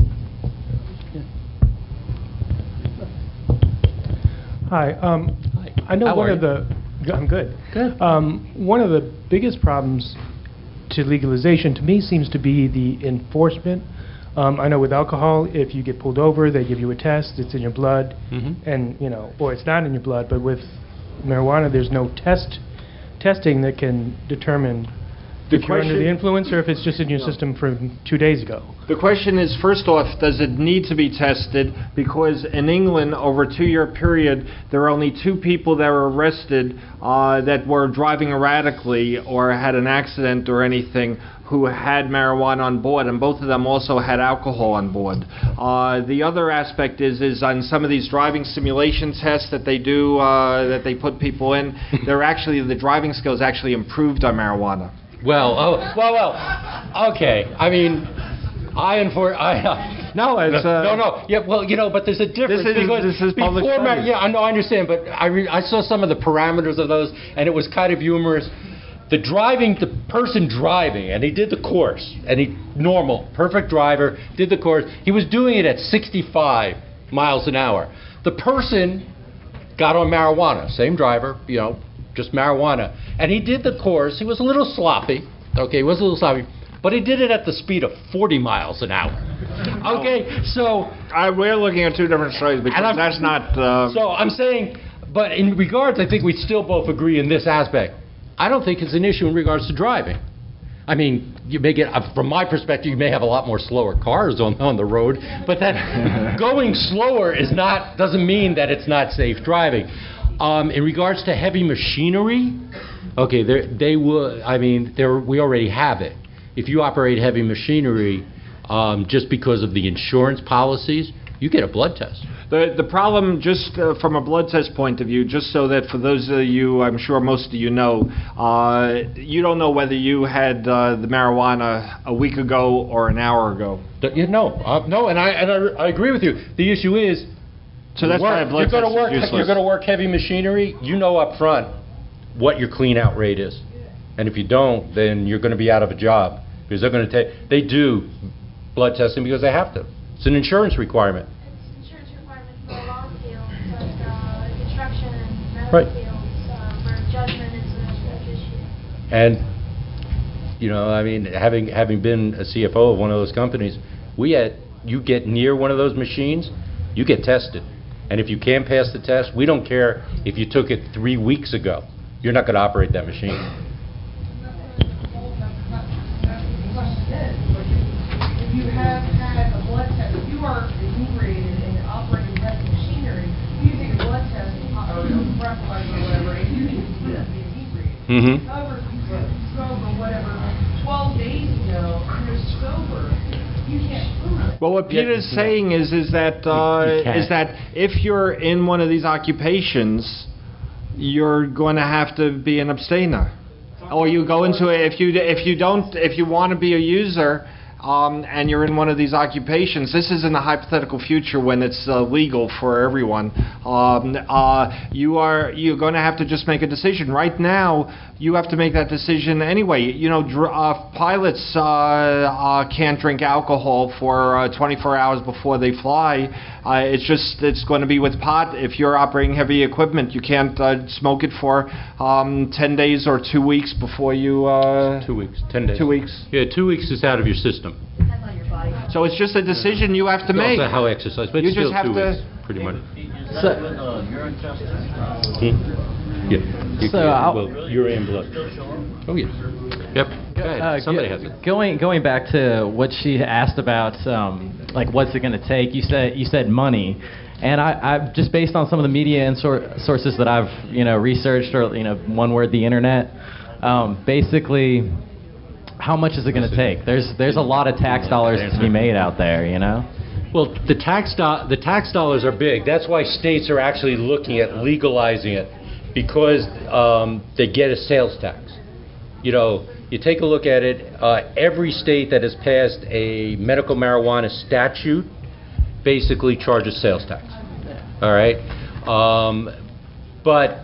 Hi. I know How one are of the. I'm good. Good. One of the biggest problems to legalization, to me, seems to be the enforcement. I know with alcohol, if you get pulled over, they give you a test. It's in your blood, and or it's not in your blood. But with marijuana, there's no testing that can determine if you're under the influence or if it's just in your system from 2 days ago. The question is, first off, does it need to be tested? Because in England, over a 2-year period, there are only 2 people that were arrested that were driving erratically or had an accident or anything who had marijuana on board, and both of them also had alcohol on board. The other aspect is on some of these driving simulation tests that they do, that they put people in, the driving skills actually improved on marijuana. Well, okay. I mean, No, it's no. Yeah, well, but there's a difference this is public before study. I know, I understand, but I saw some of the parameters of those, and it was kind of humorous. the person driving, and he did the course, and normal, perfect driver, did the course. He was doing it at 65 miles an hour. The person got on marijuana, same driver, just marijuana, and he did the course. He was a little sloppy, okay, but he did it at the speed of 40 miles an hour. Okay, so we're looking at two different stories because that's not. So I'm saying, but in regards, I think we still both agree in this aspect. I don't think it's an issue in regards to driving. I mean, you may get, from my perspective, you may have a lot more slower cars on the road, but that going slower doesn't mean that it's not safe driving. In regards to heavy machinery, okay, we already have it. If you operate heavy machinery, just because of the insurance policies, you get a blood test. The problem, just from a blood test point of view, just so that for those of you, I'm sure most of you know, you don't know whether you had the marijuana a week ago or an hour ago. No, and I agree with you. The issue is, so that's why a blood test is useless. You're going to work heavy machinery, you know up front what your clean out rate is. And if you don't, then you're going to be out of a job. Because they do blood testing because they have to. It's an insurance requirement. It's an insurance requirement for a lot of fields, but construction and metal fields, where judgment is a huge issue. And, having been a CFO of one of those companies, you get near one of those machines, you get tested. And if you can't pass the test, we don't care if you took it 3 weeks ago. You're not going to operate that machine. If you have had a blood test, if you are inebriated and operating heavy machinery, you take a blood test or a breathalyzer or whatever, and you can see that you're inebriated. Mm-hmm. However, if you drove or whatever 12 days ago and you're sober, you can't prove it. Well, what Peter's saying is that if you're in one of these occupations, you're going to have to be an abstainer, or you go into it if you want to be a user. And you're in one of these occupations. This is in the hypothetical future when it's legal for everyone. You're going to have to just make a decision. Right now, you have to make that decision anyway. Pilots can't drink alcohol for 24 hours before they fly. It's going to be with pot. If you're operating heavy equipment, you can't smoke it for 10 days or 2 weeks before you. 2 weeks, 10 days. 2 weeks. Yeah, 2 weeks is out of your system. Depends on your body. So it's just a decision you have to make. Also how exercise, but You it's still just have 2 to- weeks, pretty much. Is that with urine testing? Yeah. Urine blood. Still showing? Oh, yes. Yep. Go ahead. Somebody has it. Going back to what she asked about, like what's it going to take? You said money, and I just based on some of the media and sources that I've researched, or one word, the internet. Basically, how much is it going to take? There's a lot of tax dollars to be made out there, Well, the tax dollars are big. That's why states are actually looking at legalizing it, because they get a sales tax. You take a look at it, every state that has passed a medical marijuana statute basically charges sales tax. All right? But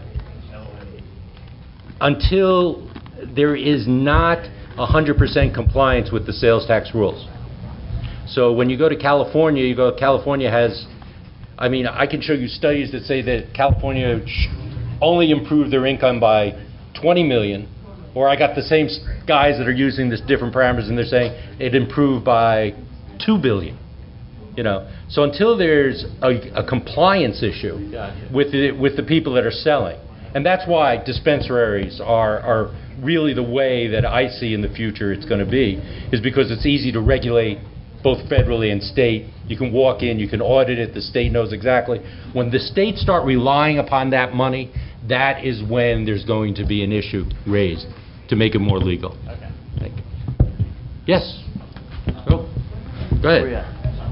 until there is not 100% compliance with the sales tax rules. So when you go to California, California has, I can show you studies that say that California only improved their income by 20 million, or I got the same guys that are using this different parameters and they're saying it improved by 2 billion. So until there's a compliance issue with the people that are selling, and that's why dispensaries are really the way that I see in the future it's going to be, is because it's easy to regulate both federally and state. You can walk in, you can audit it, the state knows exactly. When the states start relying upon that money, that is when there's going to be an issue raised to make it more legal. Okay. Thank you. Yes? Oh, go ahead.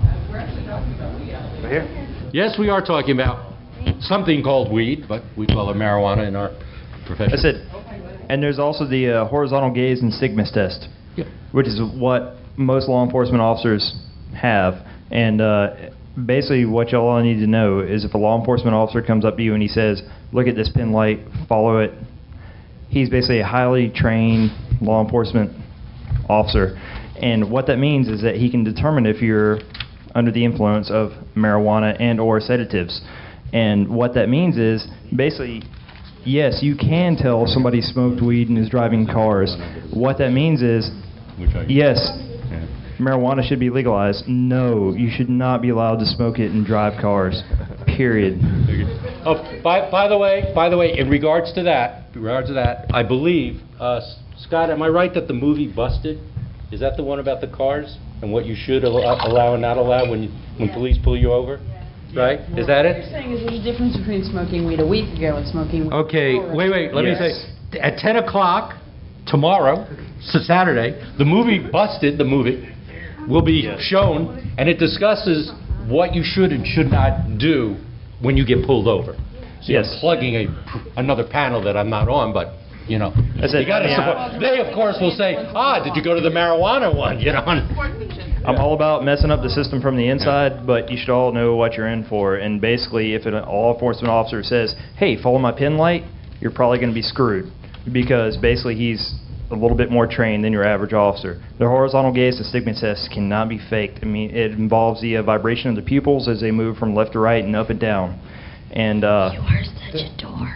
Right here? Yes, we are talking about something called weed, but we call it marijuana in our profession. That's it. And there's also the horizontal gaze and stigmas test, which is what most law enforcement officers have. And basically what y'all all need to know is if a law enforcement officer comes up to you and he says, look at this pin light, follow it, he's basically a highly trained law enforcement officer. And what that means is that he can determine if you're under the influence of marijuana and or sedatives. And what that means is, basically, yes, you can tell somebody smoked weed and is driving cars. What that means is, yes, marijuana should be legalized. No, you should not be allowed to smoke it and drive cars. Period. Oh, by the way, in regards to that, I believe, Scott, am I right that the movie Busted, is that the one about the cars and what you should allow and not allow when police pull you over? Right? Is that What you're it? saying is there's a difference between smoking weed a week ago and smoking weed. Okay, wait, let me say, at 10 o'clock tomorrow, Saturday, the movie Busted, the movie, will be shown, and it discusses what you should and should not do when you get pulled over. So Yes. I'm plugging another panel that I'm not on, but, you know, That's it. you gotta support. They, of course, will say, did you go to the marijuana one, you know? I'm all about messing up the system from the inside, but you should all know what you're in for. And basically, if an law enforcement officer says, hey, follow my pin light, you're probably going to be screwed. Because basically he's a little bit more trained than your average officer. The horizontal gaze and stigma test cannot be faked. I mean, it involves the vibration of the pupils as they move from left to right and up and down. And You are such a dork.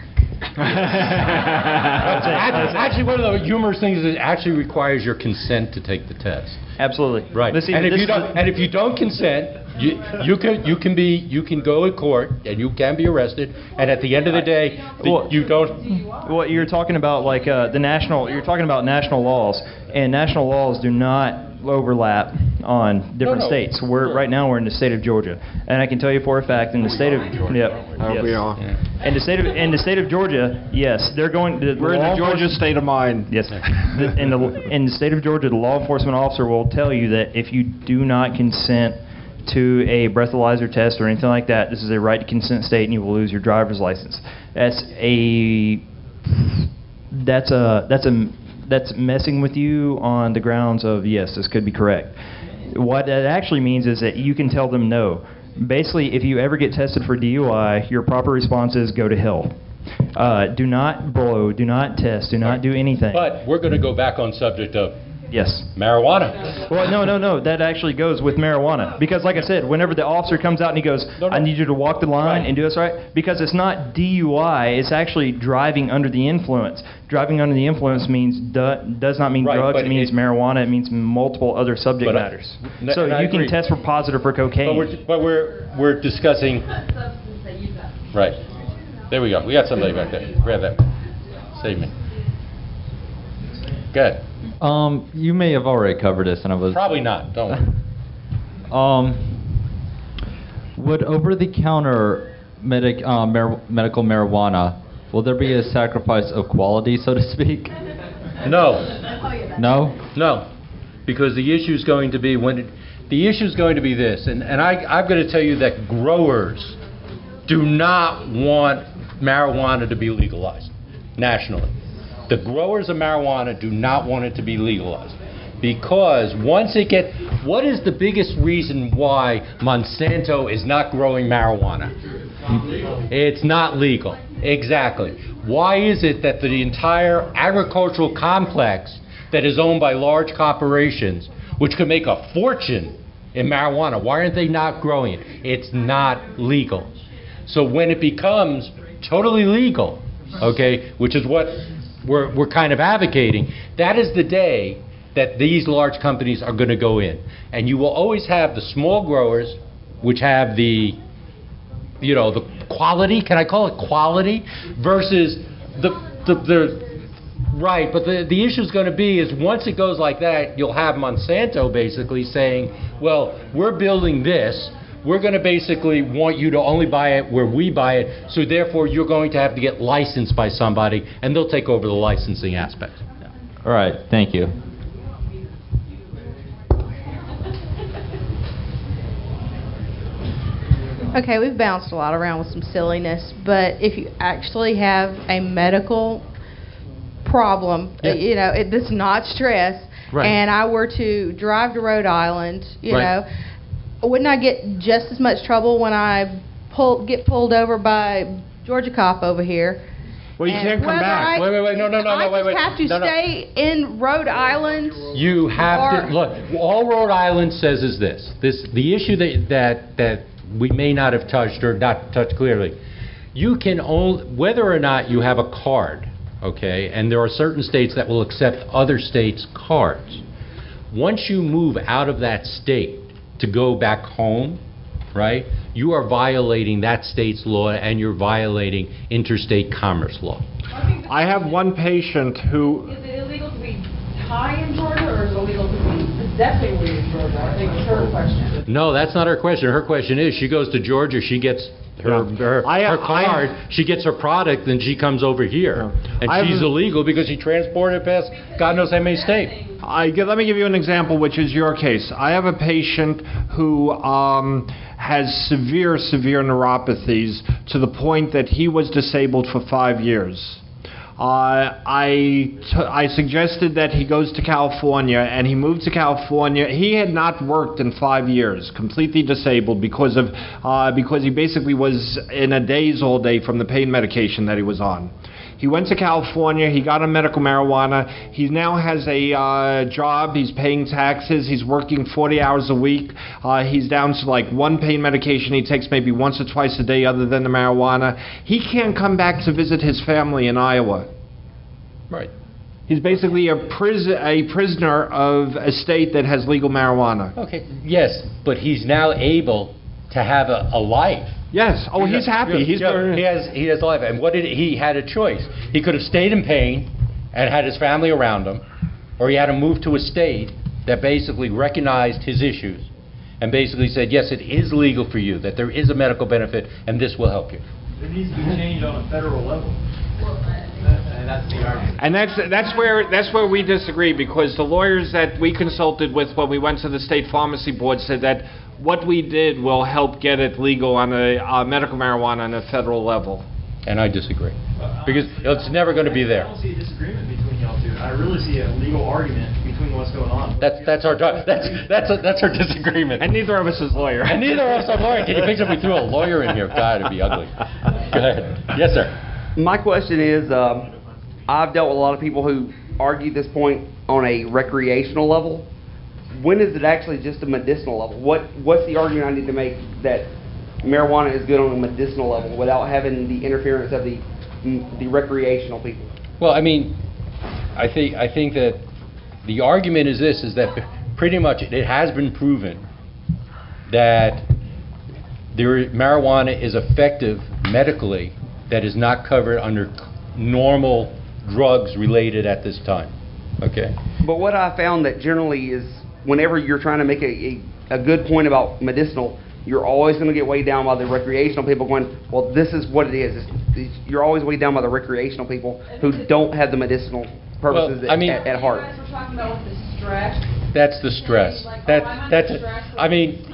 Actually, one of the humorous things is it actually requires your consent to take the test. absolutely. Right. This- And this- if you don't consent, you can go to court and you can be arrested. And at the end of the day, Well- you don't. Well, you're talking about like you're talking about national laws, and national laws do not overlap on different No. states. Right now we're in the state of Georgia, and I can tell you for a fact in the state of yes. We are. In the state of Georgia, yes, they're going. We're in the Georgia state of mind. Yes. In the state of Georgia, the law enforcement officer will tell you that if you do not consent to a breathalyzer test or anything like that, this is a right to consent state, and you will lose your driver's license. That's messing with you on the grounds of, yes, this could be correct. What that actually means is that you can tell them no. Basically, if you ever get tested for DUI, your proper response is go to hell. Do not blow, do not test, do not do anything. But we're going to go back on subject of Yes. marijuana. Well, no. That actually goes with marijuana. Because, like I said, whenever the officer comes out and he goes, I need you to walk the line Right. and do this right, because it's not DUI, it's actually driving under the influence. Driving under the influence means does not mean Right, drugs, but it means marijuana, it means multiple other subject But I- matters. and So I you can agree. test for positive for cocaine. But we're discussing. Right. There we go. We got somebody back there. Grab that. Save me. Good. You may have already covered this, and I was Probably not. Don't worry. Would over-the-counter medical marijuana, will there be a sacrifice of quality, so to speak? No. No? No. Because the issue is going to be this, and I'm going to tell you that growers do not want marijuana to be legalized nationally. The growers of marijuana do not want it to be legalized. Because once it gets... What is the biggest reason why Monsanto is not growing marijuana? It's not legal. Exactly. Why is it that the entire agricultural complex that is owned by large corporations, which could make a fortune in marijuana, why aren't they not growing it? It's not legal. So when it becomes totally legal, okay, which is what we're kind of advocating, that is the day that these large companies are going to go in. And you will always have the small growers, which have the quality, can I call it quality, versus the right, but the issue is going to be is once it goes like that, you'll have Monsanto basically saying, well, we're building this, we're going to basically want you to only buy it where we buy it, so therefore you're going to have to get licensed by somebody, and they'll take over the licensing aspect. All right, thank you. Okay, we've bounced a lot around with some silliness, but if you actually have a medical problem, that's not stress, Right. and I were to drive to Rhode Island, Right. wouldn't I get just as much trouble when I get pulled over by Georgia cop over here? Well, you And can't come whether back. Wait, no, I wait. just have to No, no. stay in Rhode Island. You have to, Or- look, all Rhode Island says is this, the issue that we may not have touched or not touched clearly, you can only, whether or not you have a card, okay, and there are certain states that will accept other states' cards. Once you move out of that state to go back home, right, you are violating that state's law and you're violating interstate commerce law. I have one patient who, Is it illegal to be high in Georgia, or is it illegal to be possessing in Georgia? I think it's her question. No, that's not her question. Her question is, she goes to Georgia, she gets her card, she gets her product, then she comes over here. And she's illegal because she transported it past God knows how many states. let me give you an example, which is your case. I have a patient who has severe neuropathies to the point that he was disabled for 5 years. I suggested that he goes to California, and he moved to California. He had not worked in 5 years, completely disabled because he basically was in a daze all day from the pain medication that he was on. He went to California, he got on medical marijuana, he now has a job, he's paying taxes, he's working 40 hours a week, he's down to like one pain medication he takes maybe once or twice a day other than the marijuana. He can't come back to visit his family in Iowa. Right. He's basically a prisoner of a state that has legal marijuana. Okay, yes, but he's now able to have a life. Yes. Oh, he's happy. He has a life. And what did he had a choice? He could have stayed in pain and had his family around him, or he had to move to a state that basically recognized his issues and basically said, yes, it is legal for you, that there is a medical benefit, and this will help you. It needs to be changed on a federal level. That's the argument. And that's where we disagree, because the lawyers that we consulted with when we went to the state pharmacy board said that what we did will help get it legal on a medical marijuana on a federal level. And I disagree, because it's never going to be there. I don't see a disagreement between y'all two. I really see a legal argument between what's going on. That's our disagreement. And neither of us is lawyer. And neither of us are lawyer. Can you picture if we threw a lawyer in here? God, it'd be ugly. Go ahead. Yes, sir. My question is, I've dealt with a lot of people who argue this point on a recreational level. When is it actually just a medicinal level? What's the argument I need to make that marijuana is good on a medicinal level without having the interference of the recreational people? Well, I mean, I think that the argument is this, is that pretty much it has been proven that marijuana is effective medically, that is not covered under normal drugs related at this time. Okay? But what I found that generally is whenever you're trying to make a good point about medicinal, you're always going to get weighed down by the recreational people going, well, this is what it is. You're always weighed down by the recreational people who don't have the medicinal purposes at heart. You guys were talking about with the stress. That's the stress. I mean,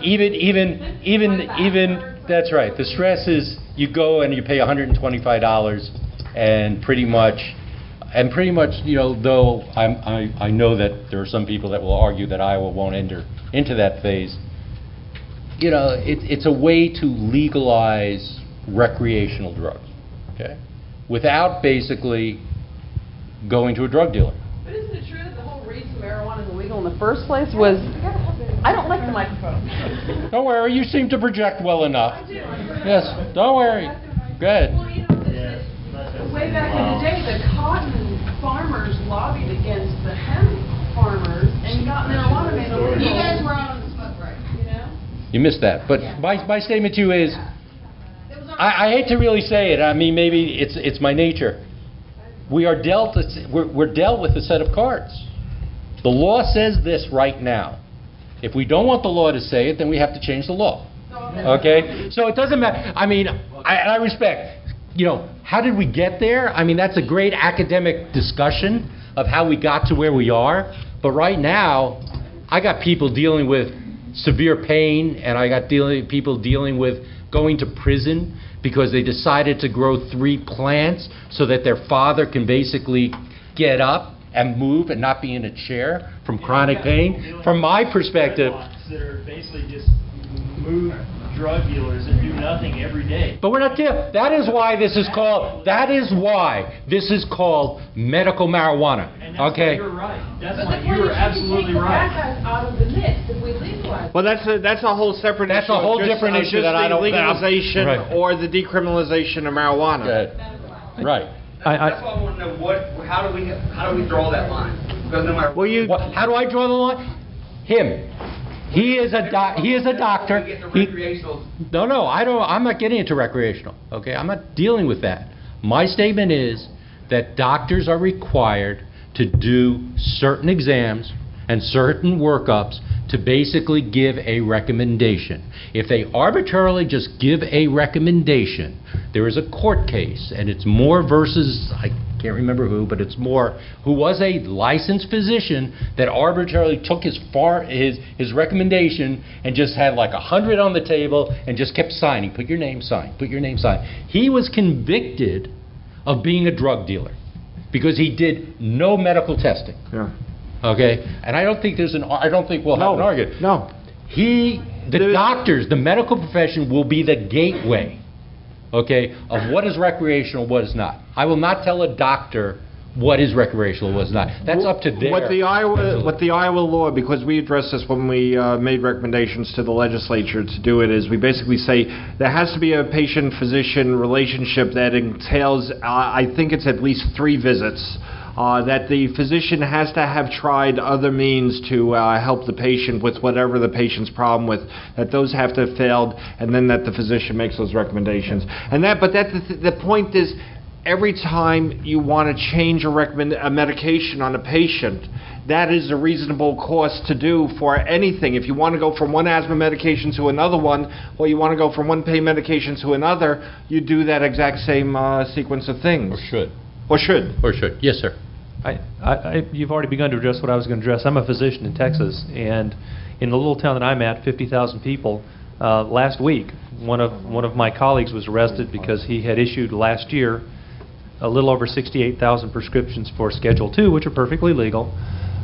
even that's right. The stress is you go and you pay $125 and pretty much, you know, though I know that there are some people that will argue that Iowa won't enter into that phase. You know, it's a way to legalize recreational drugs, okay, without basically going to a drug dealer. But isn't it true that the whole reason marijuana is illegal in the first place was... I don't like the microphone. Don't worry, you seem to project well enough. I do. Yes, don't worry. Go ahead. Well, you know, way back in the day, the cotton farmers lobbied against the hemp farmers and got marijuana made illegal. You guys were on the smoke break. You know? You missed that. But my statement to you is, I hate to really say it. I mean, maybe it's my nature. We're dealt with a set of cards. The law says this right now. If we don't want the law to say it, then we have to change the law. Okay? So it doesn't matter. I mean, I respect, you know, how did we get there? I mean, that's a great academic discussion of how we got to where we are. But right now, I got people dealing with severe pain, and I got people dealing with going to prison because they decided to grow 3 plants so that their father can basically get up and move and not be in a chair from chronic pain. From my perspective, that are basically just move drug dealers that do nothing every day. But we're not there. That is why this is called medical marijuana. And that's Okay? why you're right. That's But why the point you're is, absolutely you can take the right. bad guys out of the mix if we legalize. Well, that's a whole separate That's issue. a whole of just- different of issue just that I the don't- legalization Right. or the decriminalization of marijuana. Right. That's why I want to know how do we draw that line? Because no matter. How do I draw the line? Him. He is a doctor. Get the He- recreational. No, I'm not getting into recreational. Okay, I'm not dealing with that. My statement is that doctors are required to do certain exams and certain workups to basically give a recommendation. If they arbitrarily just give a recommendation, there is a court case, and it's Moore versus, I can't remember who, but it's Moore, who was a licensed physician that arbitrarily took his recommendation and just had like 100 on the table and just kept signing. Put your name, sign. Put your name, sign. He was convicted of being a drug dealer because he did no medical testing. Yeah. Okay, and I don't think I don't think we'll have an argument. No. The doctors, the medical profession will be the gateway, okay, of what is recreational, what is not. I will not tell a doctor what is recreational, what is not. That's up to their. What the Iowa law, because we addressed this when we made recommendations to the legislature to do it, is we basically say there has to be a patient-physician relationship that entails, I think it's at least 3 visits. That the physician has to have tried other means to help the patient with whatever the patient's problem with, that those have to have failed, and then that the physician makes those recommendations. But the point is, every time you want to change a medication on a patient, that is a reasonable cost to do for anything. If you want to go from one asthma medication to another one, or you want to go from one pain medication to another, you do that exact same sequence of things. Or should. Yes, sir. You've already begun to address what I was going to address. I'm a physician in Texas, and in the little town that I'm at, 50,000 people, last week, one of my colleagues was arrested because he had issued last year a little over 68,000 prescriptions for Schedule II, which are perfectly legal,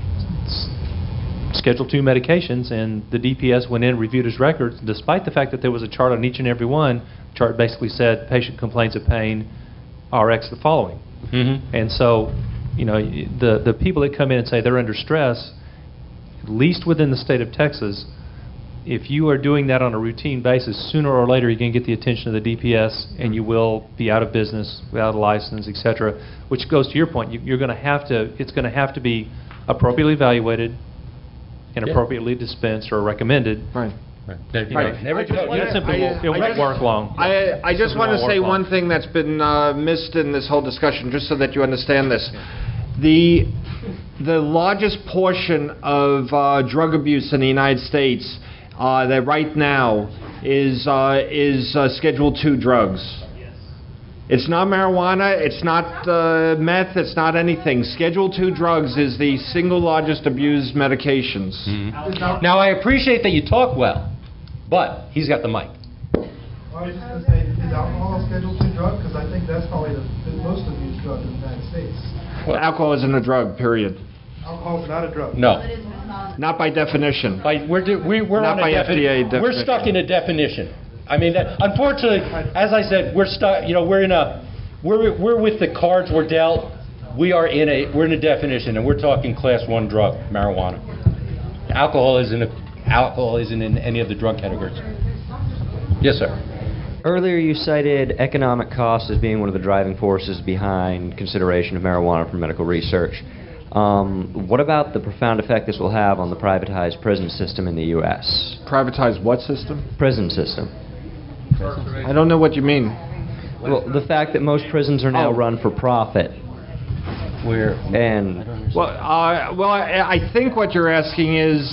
Schedule II medications, and the DPS went in and reviewed his records. Despite the fact that there was a chart on each and every one, the chart basically said patient complains of pain, RX the following. Mm-hmm. And so, the people that come in and say they're under stress, at least within the state of Texas, if you are doing that on a routine basis, sooner or later you're going to get the attention of the DPS, and you will be out of business, without a license, etc. Which goes to your point. You're going to have to. It's going to have to be appropriately evaluated and appropriately dispensed or recommended. Right. It won't work long. I just want to say one thing that's been missed in this whole discussion, just so that you understand this. The largest portion of drug abuse in the United States that right now is Schedule II drugs. It's not marijuana, it's not meth, it's not anything. Schedule II drugs is the single largest abused medications. Mm-hmm. Now, I appreciate that you talk well, but he's got the mic. I was just going to say, is alcohol a Schedule II drug? Because I think that's probably the most abused drug in the United States. Well, alcohol isn't a drug, period. Alcohol is not a drug. No. Not by definition. We're not on by FDA definition. We're stuck in a definition. I mean, unfortunately, as I said, we're stuck. We're with the cards we're dealt. We're in a definition, and we're talking Class 1 drug, marijuana. Alcohol isn't in any of the drug categories. Yes, sir. Earlier you cited economic costs as being one of the driving forces behind consideration of marijuana for medical research. What about the profound effect this will have on the privatized prison system in the U.S.? Privatized what system? Prison system. I don't know what you mean. Well, the fact that most prisons are now run for profit. I think what you're asking is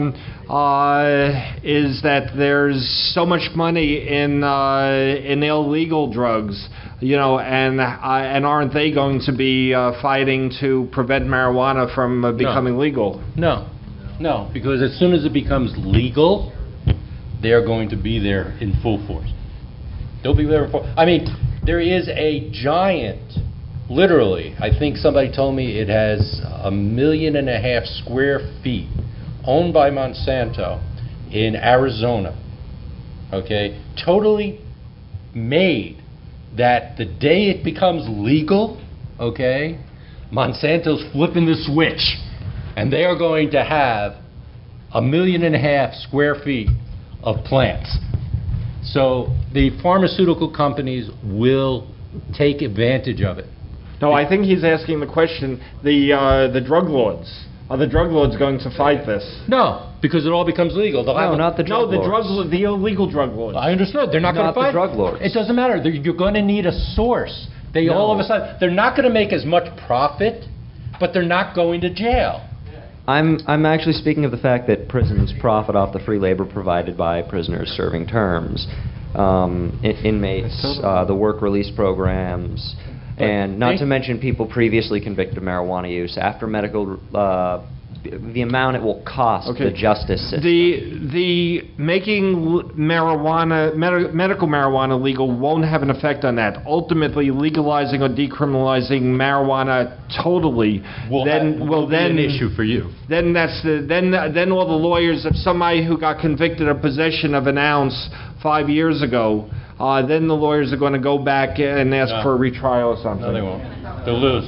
that there's so much money in illegal drugs, and aren't they going to be fighting to prevent marijuana from becoming legal? No, because as soon as it becomes legal, they're going to be there in full force. They'll be there I mean, there is a giant, literally, I think somebody told me it has 1.5 million square feet owned by Monsanto in Arizona. okay, totally made that the day it becomes legal, okay, Monsanto's flipping the switch, and they are going to have 1.5 million square feet of plants. So the pharmaceutical companies will take advantage of it. No, I think he's asking the question, the drug lords. Are the drug lords going to fight this? No, because it all becomes legal. They'll have not the drug lords. The illegal drug lords. I understood. They're not going to fight. Not the drug lords. It doesn't matter. You're going to need a source. They all of a sudden, they're not going to make as much profit, but they're not going to jail. I'm actually speaking of the fact that prisons profit off the free labor provided by prisoners serving terms, inmates, the work release programs, and not to mention people previously convicted of marijuana use. After medical, the amount it will cost the justice system. The making medical marijuana legal won't have an effect on that. Ultimately, legalizing or decriminalizing marijuana totally will be an issue for you. Then then all the lawyers of somebody who got convicted of possession of an ounce 5 years ago, then the lawyers are going to go back and ask for a retrial or something. No, they won't. They'll lose.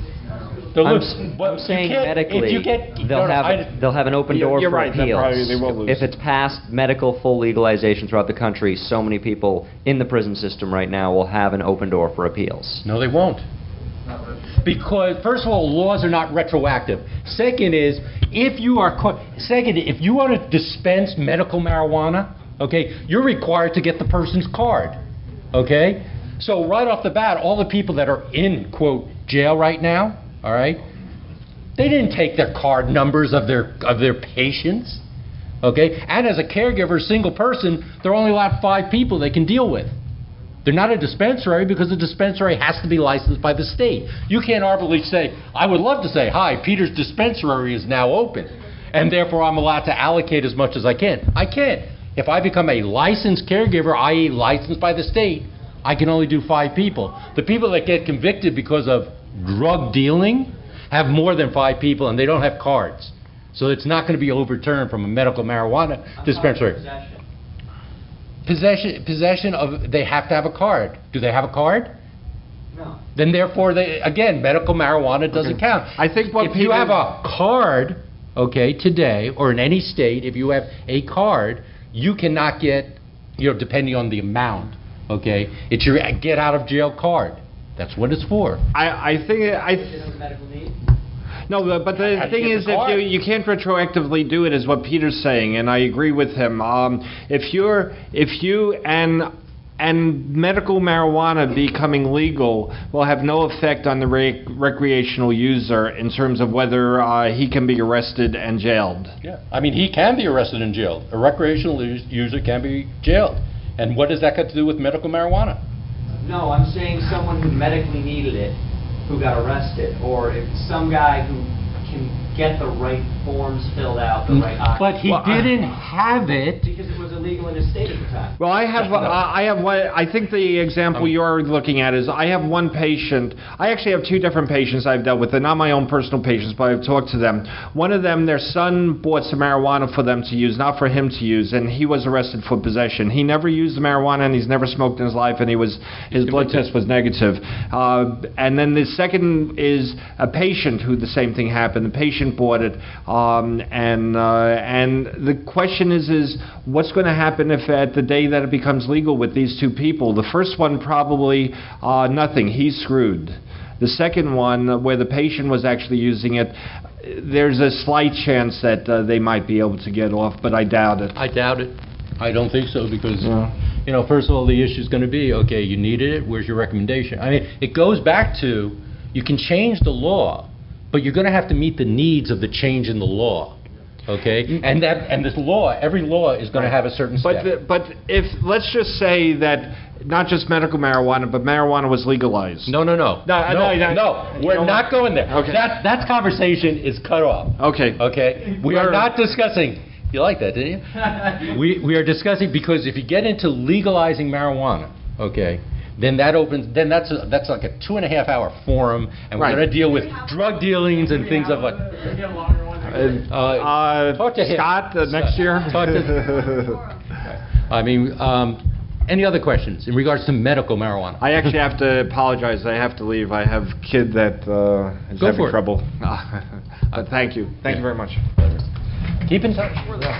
I'm saying medically, they'll have an open door for appeals. They will lose. If it's passed medical full legalization throughout the country, so many people in the prison system right now will have an open door for appeals. No, they won't. Because, first of all, laws are not retroactive. Second is, if you want to dispense medical marijuana, okay, you're required to get the person's card, okay? So right off the bat, all the people that are in, quote, jail right now, all right, they didn't take their card numbers of their patients, okay? And as a caregiver, single person, they're only allowed 5 people they can deal with. They're not a dispensary because the dispensary has to be licensed by the state. You can't arbitrarily say, I would love to say, hi, Peter's dispensary is now open, and therefore I'm allowed to allocate as much as I can. I can't. If I become a licensed caregiver, i.e. licensed by the state, I can only do 5 people. The people that get convicted because of drug dealing have more than 5 people and they don't have cards. So it's not going to be overturned from a medical marijuana dispensary. Possession of, they have to have a card. Do they have a card? No. Then therefore, again, medical marijuana doesn't count. I think if you have a card, okay, today, or in any state, if you have a card, you cannot get, depending on the amount, okay, it's your get out of jail card. That's what it's for. No, but the thing is, if you can't retroactively do it, is what Peter's saying, and I agree with him. If you and medical marijuana becoming legal will have no effect on the recreational user in terms of whether he can be arrested and jailed. Yeah, I mean, he can be arrested and jailed. A recreational user can be jailed. And what does that got to do with medical marijuana? No, I'm saying someone who medically needed it, who got arrested, or if some guy who can get the right forms filled out, the right... But he didn't have it. Because it was illegal in his state at the time. Well, I have one. I think the example you're looking at is I have one patient. I actually have 2 different patients I've dealt with. They're not my own personal patients, but I've talked to them. One of them, their son bought some marijuana for them to use, not for him to use, and he was arrested for possession. He never used the marijuana, and he's never smoked in his life, and his blood test was negative. And then the second is a patient who the same thing happened. The patient bought it, and the question is what's going to happen if at the day that it becomes legal with these 2 people? The first one probably nothing. He's screwed. The second one, where the patient was actually using it, there's a slight chance that they might be able to get off, but I doubt it. I doubt it. I don't think so because, first of all, the issue is going to be, okay, you needed it, where's your recommendation? I mean, it goes back to, you can change the law, but you're going to have to meet the needs of the change in the law, okay? And this law, every law is going to have a certain step. But if, let's just say that not just medical marijuana, but marijuana was legalized. No. We're not going there. Okay. That conversation is cut off. Okay. We are not discussing. You like that, didn't you? We are discussing, because if you get into legalizing marijuana, okay, then that's like a 2.5-hour forum, and we're going to deal with drug dealings and things of like. Talk to him. Scott next year. Talk to. I mean, any other questions in regards to medical marijuana? I actually have to apologize. I have to leave. I have a kid that is Go having for it. trouble. Thank you. Thank you very much. Keep in touch.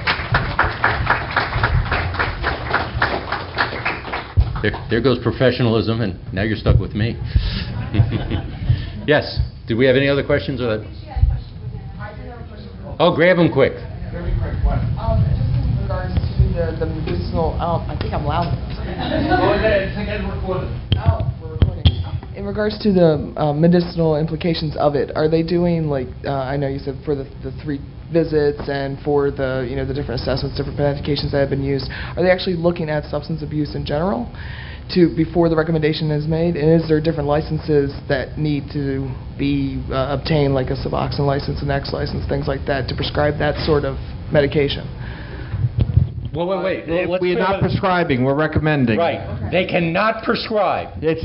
There goes professionalism, and now you're stuck with me. Yes. Do we have any other questions? Oh, grab them quick. Just in regards to the medicinal, I think I'm loud. Go ahead, take it and record it. Oh, we're recording. In regards to the medicinal implications of it, are they doing like I know you said for the 3 visits and for the the different assessments, different medications that have been used, are they actually looking at substance abuse in general before the recommendation is made? And is there different licenses that need to be obtained, like a Suboxone license, an X license, things like that, to prescribe that sort of medication? Well, wait. We're not prescribing. We're recommending. Right. They cannot prescribe. It's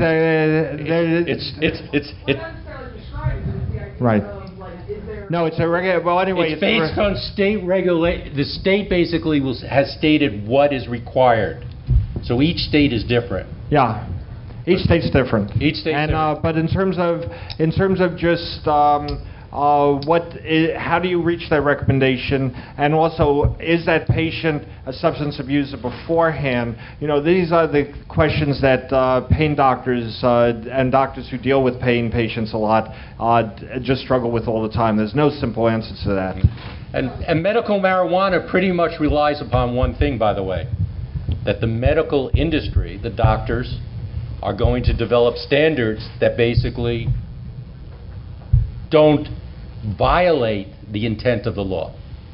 right. No, it's a regular. Well, anyway, it's based on state regulate. The state basically has stated what is required. So each state is different. Yeah, each state's different. Each state's different. But in terms of just how do you reach that recommendation? And also, is that patient a substance abuser beforehand? These are the questions that pain doctors and doctors who deal with pain patients a lot just struggle with all the time. There's no simple answer to that. And medical marijuana pretty much relies upon one thing, by the way, that the medical industry, the doctors, are going to develop standards that basically don't violate the intent of the law.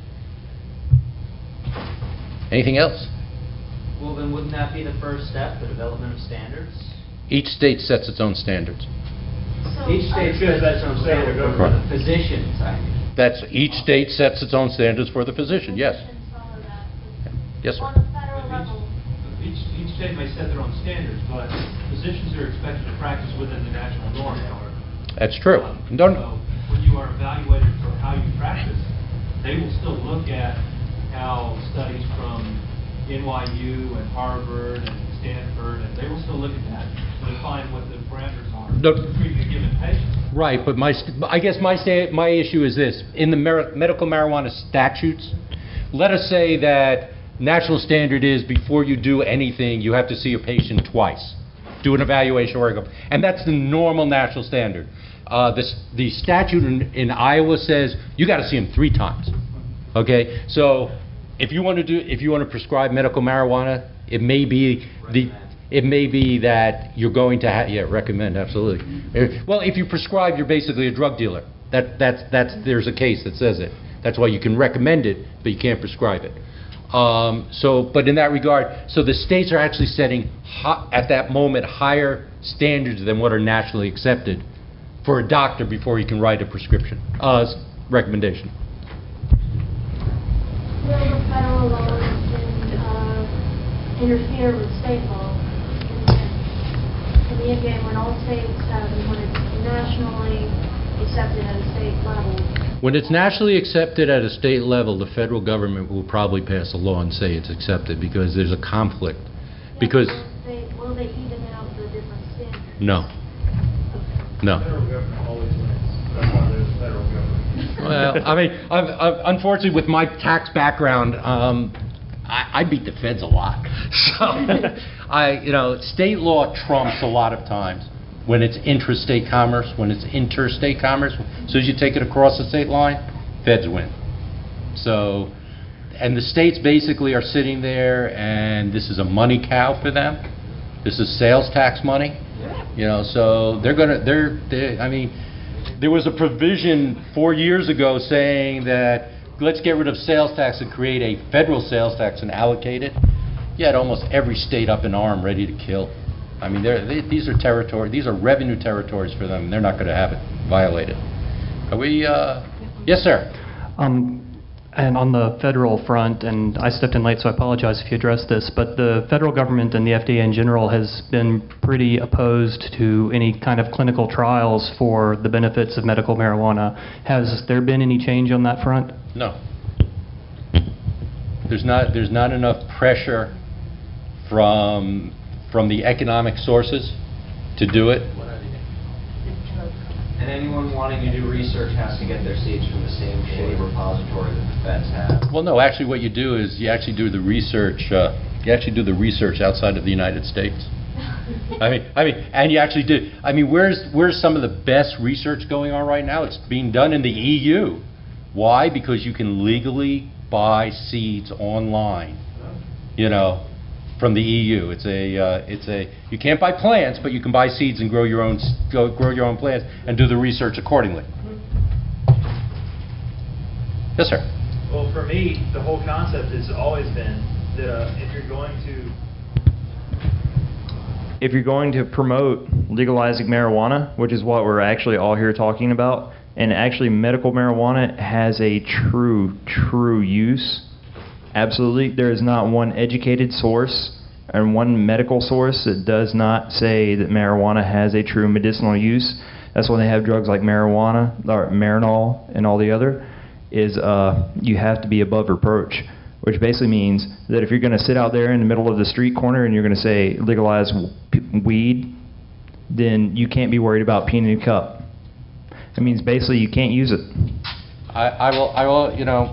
Anything else? Well, then wouldn't that be the first step, the development of standards? Each state sets its own standards. Each state sets its own standard for the physicians, I mean. That's each state sets its own standards for the physician. Yes. Yes, sir. Each state may set their own standards, but physicians are expected to practice within the national norm. That's true. So when you are evaluated for how you practice, they will still look at how studies from NYU and Harvard and Stanford, and they will still look at that to define what the parameters are for treating a given patient. Right, but I guess my issue is this. In the medical marijuana statutes, let us say that national standard is before you do anything, you have to see a patient twice. Do an evaluation workup. And that's the normal national standard. The statute in Iowa says you got to see him 3 times. Okay? So if you want to prescribe medical marijuana, it may be that you're going to recommend, absolutely. Well, if you prescribe, you're basically a drug dealer. There's a case that says it. That's why you can recommend it, but you can't prescribe it. But in that regard, so the states are actually setting at that moment higher standards than what are nationally accepted for a doctor before he can write a prescription recommendation. Will the federal laws interfere with state law? In the end game, when all states have, and when it's nationally accepted at a state level. When it's nationally accepted at a state level, the federal government will probably pass a law and say it's accepted because there's a conflict. Because Will they even out the different standards? No. No. Federal government always wins. That's why there's federal government. Well, I mean, unfortunately, with my tax background, I beat the feds a lot. So, state law trumps a lot of times. When it's intrastate commerce, when it's interstate commerce, as soon as you take it across the state line, feds win. So, and the states basically are sitting there, and this is a money cow for them. This is sales tax money. So I mean, there was a provision 4 years ago saying that let's get rid of sales tax and create a federal sales tax and allocate it. You had almost every state up in arm ready to kill. I mean, these are revenue territories for them. They're not going to have it violated. Are we? Yes, sir. And on the federal front, and I stepped in late, so I apologize if you addressed this, but the federal government and the FDA in general has been pretty opposed to any kind of clinical trials for the benefits of medical marijuana. Has there been any change on that front? No. There's not enough pressure from the economic sources to do it. And anyone wanting to do research has to get their seeds from the same shitty repository that the feds have. Well, no, actually what you do is you actually do the research, outside of the United States. I mean, and you actually do. I mean, where's some of the best research going on right now? It's being done in the EU. Why? Because you can legally buy seeds online, from the EU. You can't buy plants, but you can buy seeds and grow your own plants and do the research accordingly. Yes, sir. Well, for me, the whole concept has always been that if you're going to promote legalizing marijuana, which is what we're actually all here talking about, and actually medical marijuana has a true use. Absolutely. There is not one educated source and one medical source that does not say that marijuana has a true medicinal use. That's why they have drugs like marijuana, or Marinol, and all the other, is you have to be above reproach, which basically means that if you're going to sit out there in the middle of the street corner and you're going to say legalize weed, then you can't be worried about peeing in a cup. It means basically you can't use it. I will,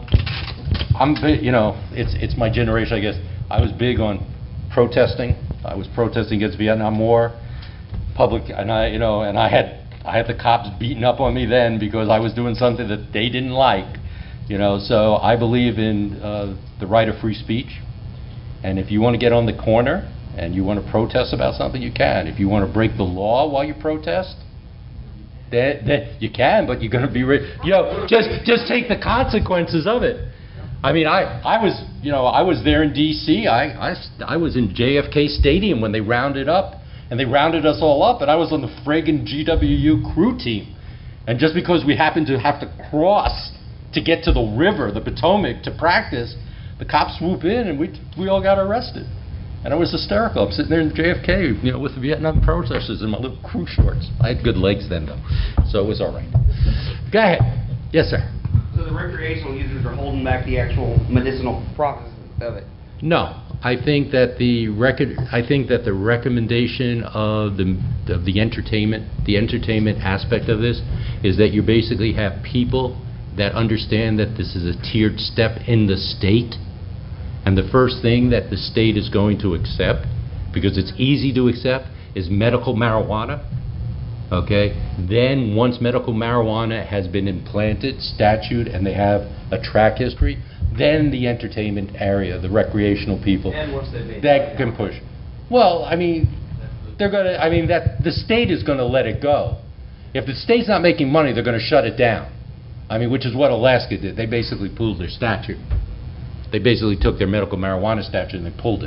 it's my generation, I guess. I was big on protesting. I was protesting against Vietnam War, and I had the cops beating up on me then because I was doing something that they didn't like, So I believe in the right of free speech, and if you want to get on the corner and you want to protest about something, you can. If you want to break the law while you protest, that you can, but you're going to be, just take the consequences of it. I mean, I was there in D.C. I was in JFK Stadium when they rounded up, and they rounded us all up, and I was on the friggin' GWU crew team. And just because we happened to have to cross to get to the river, the Potomac, to practice, the cops swoop in, and we all got arrested. And I was hysterical. I'm sitting there in JFK, with the Vietnam protesters in my little crew shorts. I had good legs then, though, so it was all right. Go ahead. Yes, sir. So the recreational users are holding back the actual medicinal process of it? No, I think that the recommendation of the entertainment aspect of this is that you basically have people that understand that this is a tiered step in the state. And the first thing that the state is going to accept, because it's easy to accept, is medical marijuana. Okay? Then once medical marijuana has been implanted, statute, and they have a track history, then the entertainment area, the recreational people, that can push. Well, I mean, the state is going to let it go. If the state's not making money, they're going to shut it down. I mean, which is what Alaska did. They basically pulled their statute. They basically took their medical marijuana statute and they pulled it.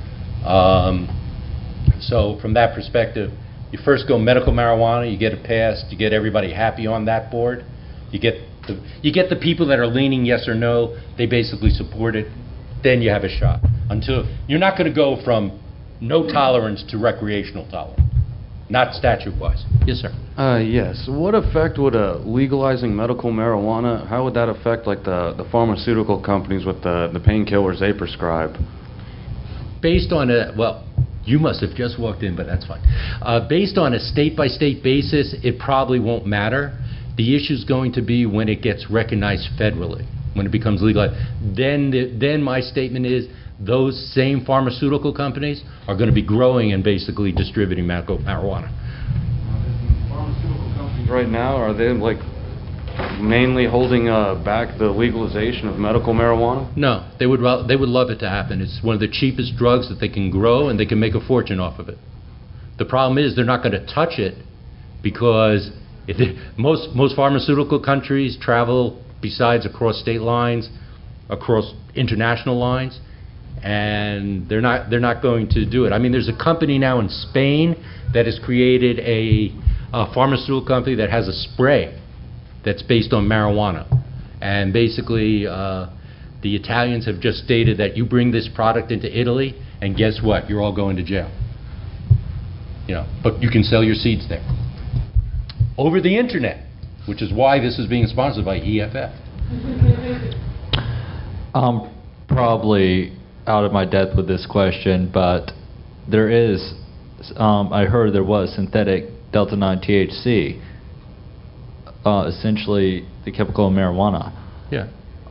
So from that perspective, you first go medical marijuana, you get it passed, you get everybody happy on that board. You get the people that are leaning yes or no, they basically support it, then you have a shot. Until you're not going to go from no tolerance to recreational tolerance. Not statute-wise. Yes, sir. Yes. What effect would legalizing medical marijuana, how would that affect like the pharmaceutical companies with the painkillers they prescribe? Based on you must have just walked in, but that's fine. Based on a state-by-state basis, it probably won't matter. The issue's going to be when it gets recognized federally, when it becomes legalized. Then my statement is those same pharmaceutical companies are going to be growing and basically distributing medical marijuana. Pharmaceutical companies right now, are they like mainly holding back the legalization of medical marijuana? No, they would love it to happen. It's one of the cheapest drugs that they can grow, and they can make a fortune off of it. The problem is they're not going to touch it because most pharmaceutical countries travel besides across state lines, across international lines, and they're not going to do it. I mean, there's a company now in Spain that has created a pharmaceutical company that has a spray that's based on marijuana, and basically the Italians have just stated that you bring this product into Italy, and guess what? You're all going to jail. But you can sell your seeds there over the internet, which is why this is being sponsored by EFF. Probably out of my depth with this question, but there is, I heard there was synthetic Delta-9 THC, essentially the chemical in marijuana. Yeah.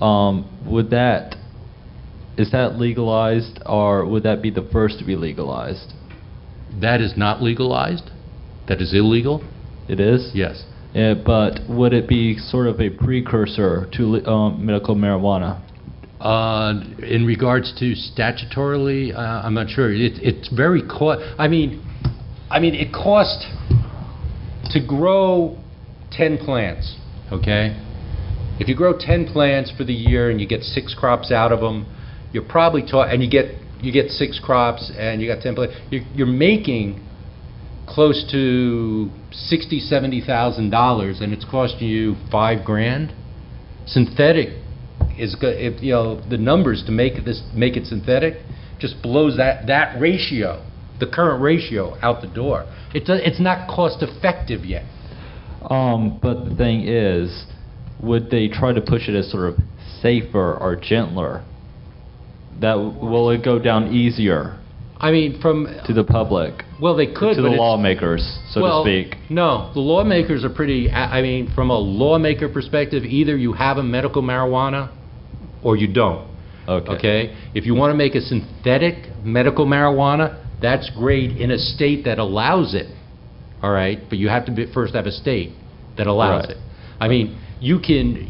Is that legalized, or would that be the first to be legalized? That is not legalized. That is illegal. It is? Yes. Yeah, but would it be sort of a precursor to medical marijuana? In regards to statutorily, I'm not sure. It's very I mean, it costs to grow 10 plants. Okay, if you grow 10 plants for the year and you get 6 crops out of them, you're probably and you get 6 crops and you got 10 plants. You're making close to $60,000-$70,000, and it's costing you $5,000. Synthetic is good. If you know the numbers to make it synthetic, just blows that ratio, the current ratio, out the door. It's not cost effective yet. But the thing is, would they try to push it as sort of safer or gentler? Will it go down easier? I mean, to the public. Well, they could, to the lawmakers, so to speak. No, the lawmakers are pretty. I mean, from a lawmaker perspective, either you have a medical marijuana or you don't. Okay. If you want to make a synthetic medical marijuana, that's great in a state that allows it. All right, but you have to first have a state that allows it. I mean, you can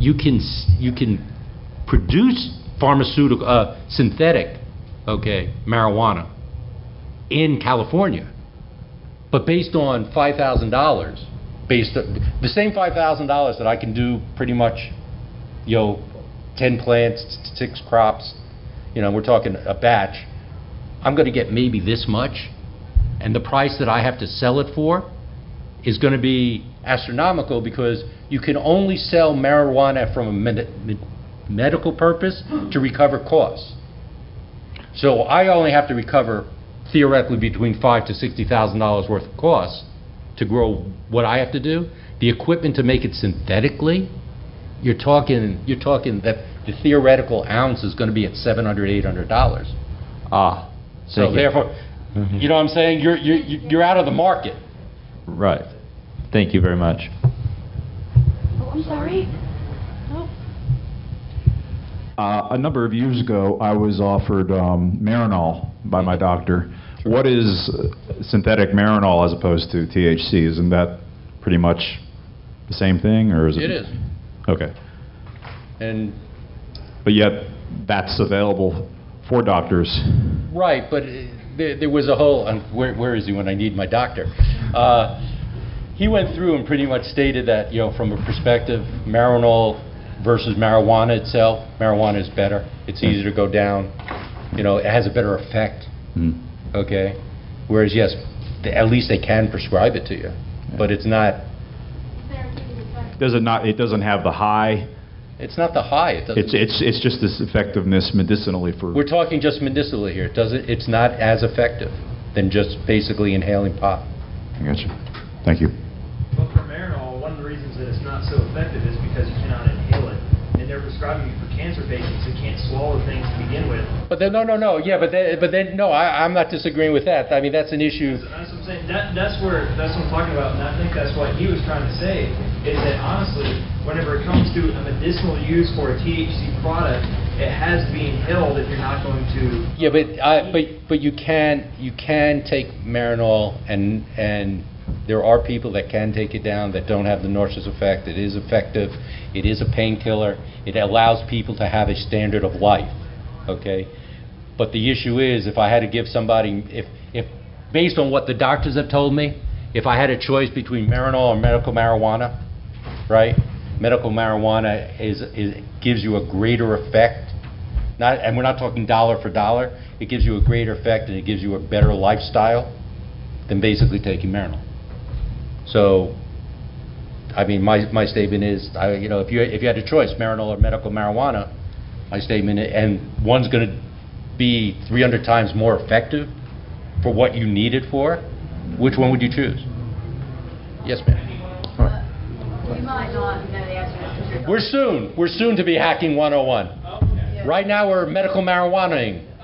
produce pharmaceutical synthetic, marijuana in California, but based on $5,000, the same $5,000 that I can do pretty much, 10 plants, 6 crops, we're talking a batch. I'm going to get maybe this much, and the price that I have to sell it for is going to be astronomical, because you can only sell marijuana from a medical purpose to recover costs. So I only have to recover theoretically between $5,000 to $60,000 worth of costs to grow what I have to do. The equipment to make it synthetically, you're talking that the theoretical ounce is going to be at $700, $800. So therefore, you know what I'm saying? You're out of the market. Right. Thank you very much. Oh, I'm sorry. A number of years ago, I was offered Marinol by my doctor. What is synthetic Marinol as opposed to THC? Isn't that pretty much the same thing, or is it? It is. Okay. But yet, that's available for doctors. Right, but there was a whole. Where is he when I need my doctor? He went through and pretty much stated that, from a perspective, Marinol versus marijuana itself, marijuana is better. It's easier to go down. It has a better effect. Okay. Whereas, yes, at least they can prescribe it to you, but it's not. It doesn't have the high. It's not the high. It's just this effectiveness medicinally for. We're talking just medicinally here. It's not as effective than just basically inhaling pot. I gotcha. Thank you. Well, for Marinol, one of the reasons that it's not so effective is because you cannot inhale it, and they're prescribing it for cancer patients who can't swallow things to begin with. But then, no. Yeah, but then, no. I'm not disagreeing with that. I mean, that's an issue. That's what I'm saying. That's what I'm talking about, and I think that's what he was trying to say. Is that honestly, whenever it comes to a medicinal use for a THC product, it has to be inhaled if you're not going to. Yeah, but you can take Marinol and there are people that can take it down that don't have the nauseous effect. It is effective. It is a painkiller. It allows people to have a standard of life. Okay, but the issue is, if I had to give somebody, if based on what the doctors have told me, if I had a choice between Marinol and medical marijuana, right? Medical marijuana gives you a greater effect. And we're not talking dollar for dollar. It gives you a greater effect, and it gives you a better lifestyle than basically taking Marinol. So, I mean, my statement is, if you had a choice, Marinol or medical marijuana, my statement, and one's going to be 300 times more effective for what you need it for, which one would you choose? Yes, ma'am. You might not know the answer to this. We're soon to be hacking 101. Right now we're medical marijuanaing.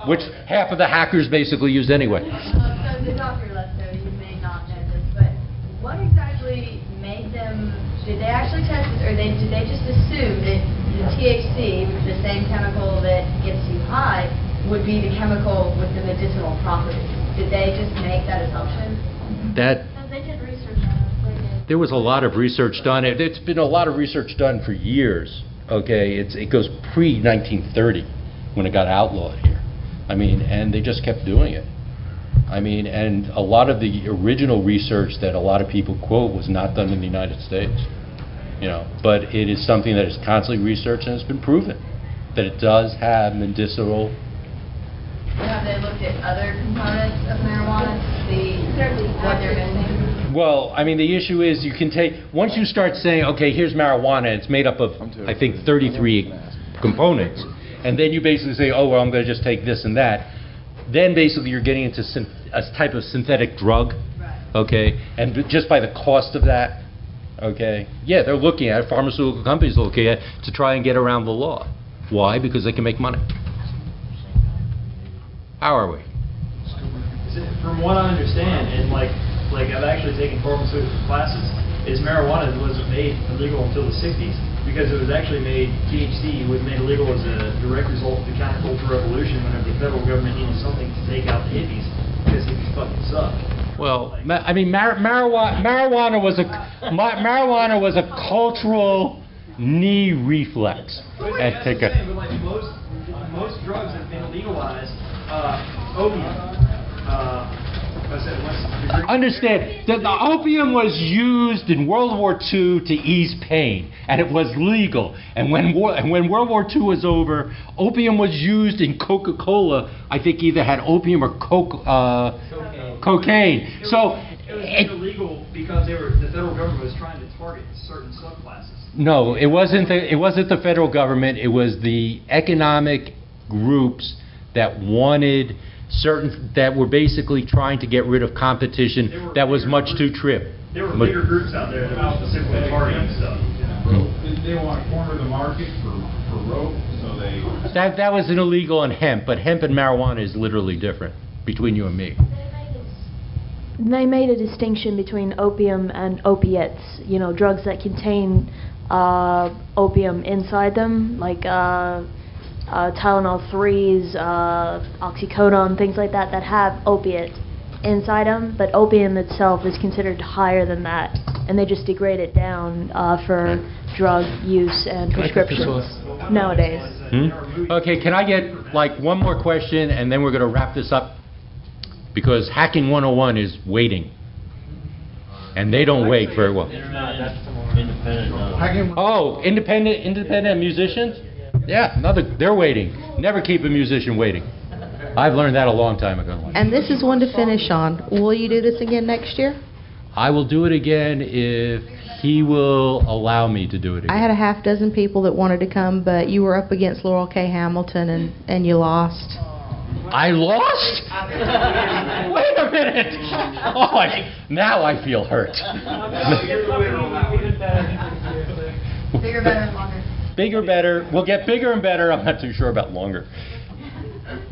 which half of the hackers basically used anyway. So Dr. Lesto, you may not know this, but what exactly made them, did they actually test this, or did they just assume that the THC, which is the same chemical that gets you high, would be the chemical with the medicinal properties? Did they just make that assumption? That No, they did research on it. there was a lot of research done. It's been a lot of research done for years. Okay, it goes pre-1930 when it got outlawed here. I mean, and they just kept doing it. I mean, and a lot of the original research that a lot of people quote was not done in the United States. You know, but it is something that is constantly researched and it's been proven that it does have medicinal. Have they looked at other components of marijuana to see what they're missing? Well, I mean, the issue is you can take, once you start saying, okay, here's marijuana, it's made up of, I think, 33 components, and then you basically say, oh, well, I'm going to just take this and that, then basically you're getting into a type of synthetic drug, okay, and just by the cost of that, okay, yeah, they're looking at it, pharmaceutical companies are looking at it to try and get around the law. Why? Because they can make money. How are we? From what I understand, and like I've actually taken pharmaceutical classes, is marijuana wasn't made illegal until the 60s because it was actually made, THC was made illegal as a direct result of the counterculture revolution whenever the federal government needed something to take out the hippies because hippies fucking suck. Well, I mean, marijuana was a cultural knee reflex. But like most drugs have been legalized. Opium. Understand that the opium was used in World War II to ease pain, and it was legal. And when World War II was over, opium was used in Coca-Cola. I think either had opium or cocaine. So it was illegal because the federal government was trying to target certain subclasses. No, it wasn't the federal government. It was the economic groups that wanted that were basically trying to get rid of competition that was much too trip. There were bigger groups out there that were specifically targeting stuff. They want to corner the market for rope, so they... That was an illegal on hemp, but hemp and marijuana is literally different between you and me. They made a distinction between opium and opiates, you know, drugs that contain opium inside them, like Tylenol 3s, oxycodone, things like that, that have opiate inside them, but opium itself is considered higher than that, and they just degrade it down for drug use and prescriptions nowadays. Okay, can I get like one more question, and then we're going to wrap this up? Because Hacking 101 is waiting, and they don't wait very well. Oh, independent musicians? Yeah, they're waiting. Never keep a musician waiting. I've learned that a long time ago. And this is one to finish on. Will you do this again next year? I will do it again if he will allow me to do it again. I had a half dozen people that wanted to come, but you were up against Laurel K. Hamilton and you lost. I lost? Wait a minute. Oh, now I feel hurt. Bigger, better, and longer. Bigger, better. We'll get bigger and better. I'm not too sure about longer.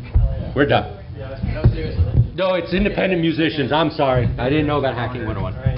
We're done. No, it's independent musicians. I'm sorry. I didn't know about Hacking 101.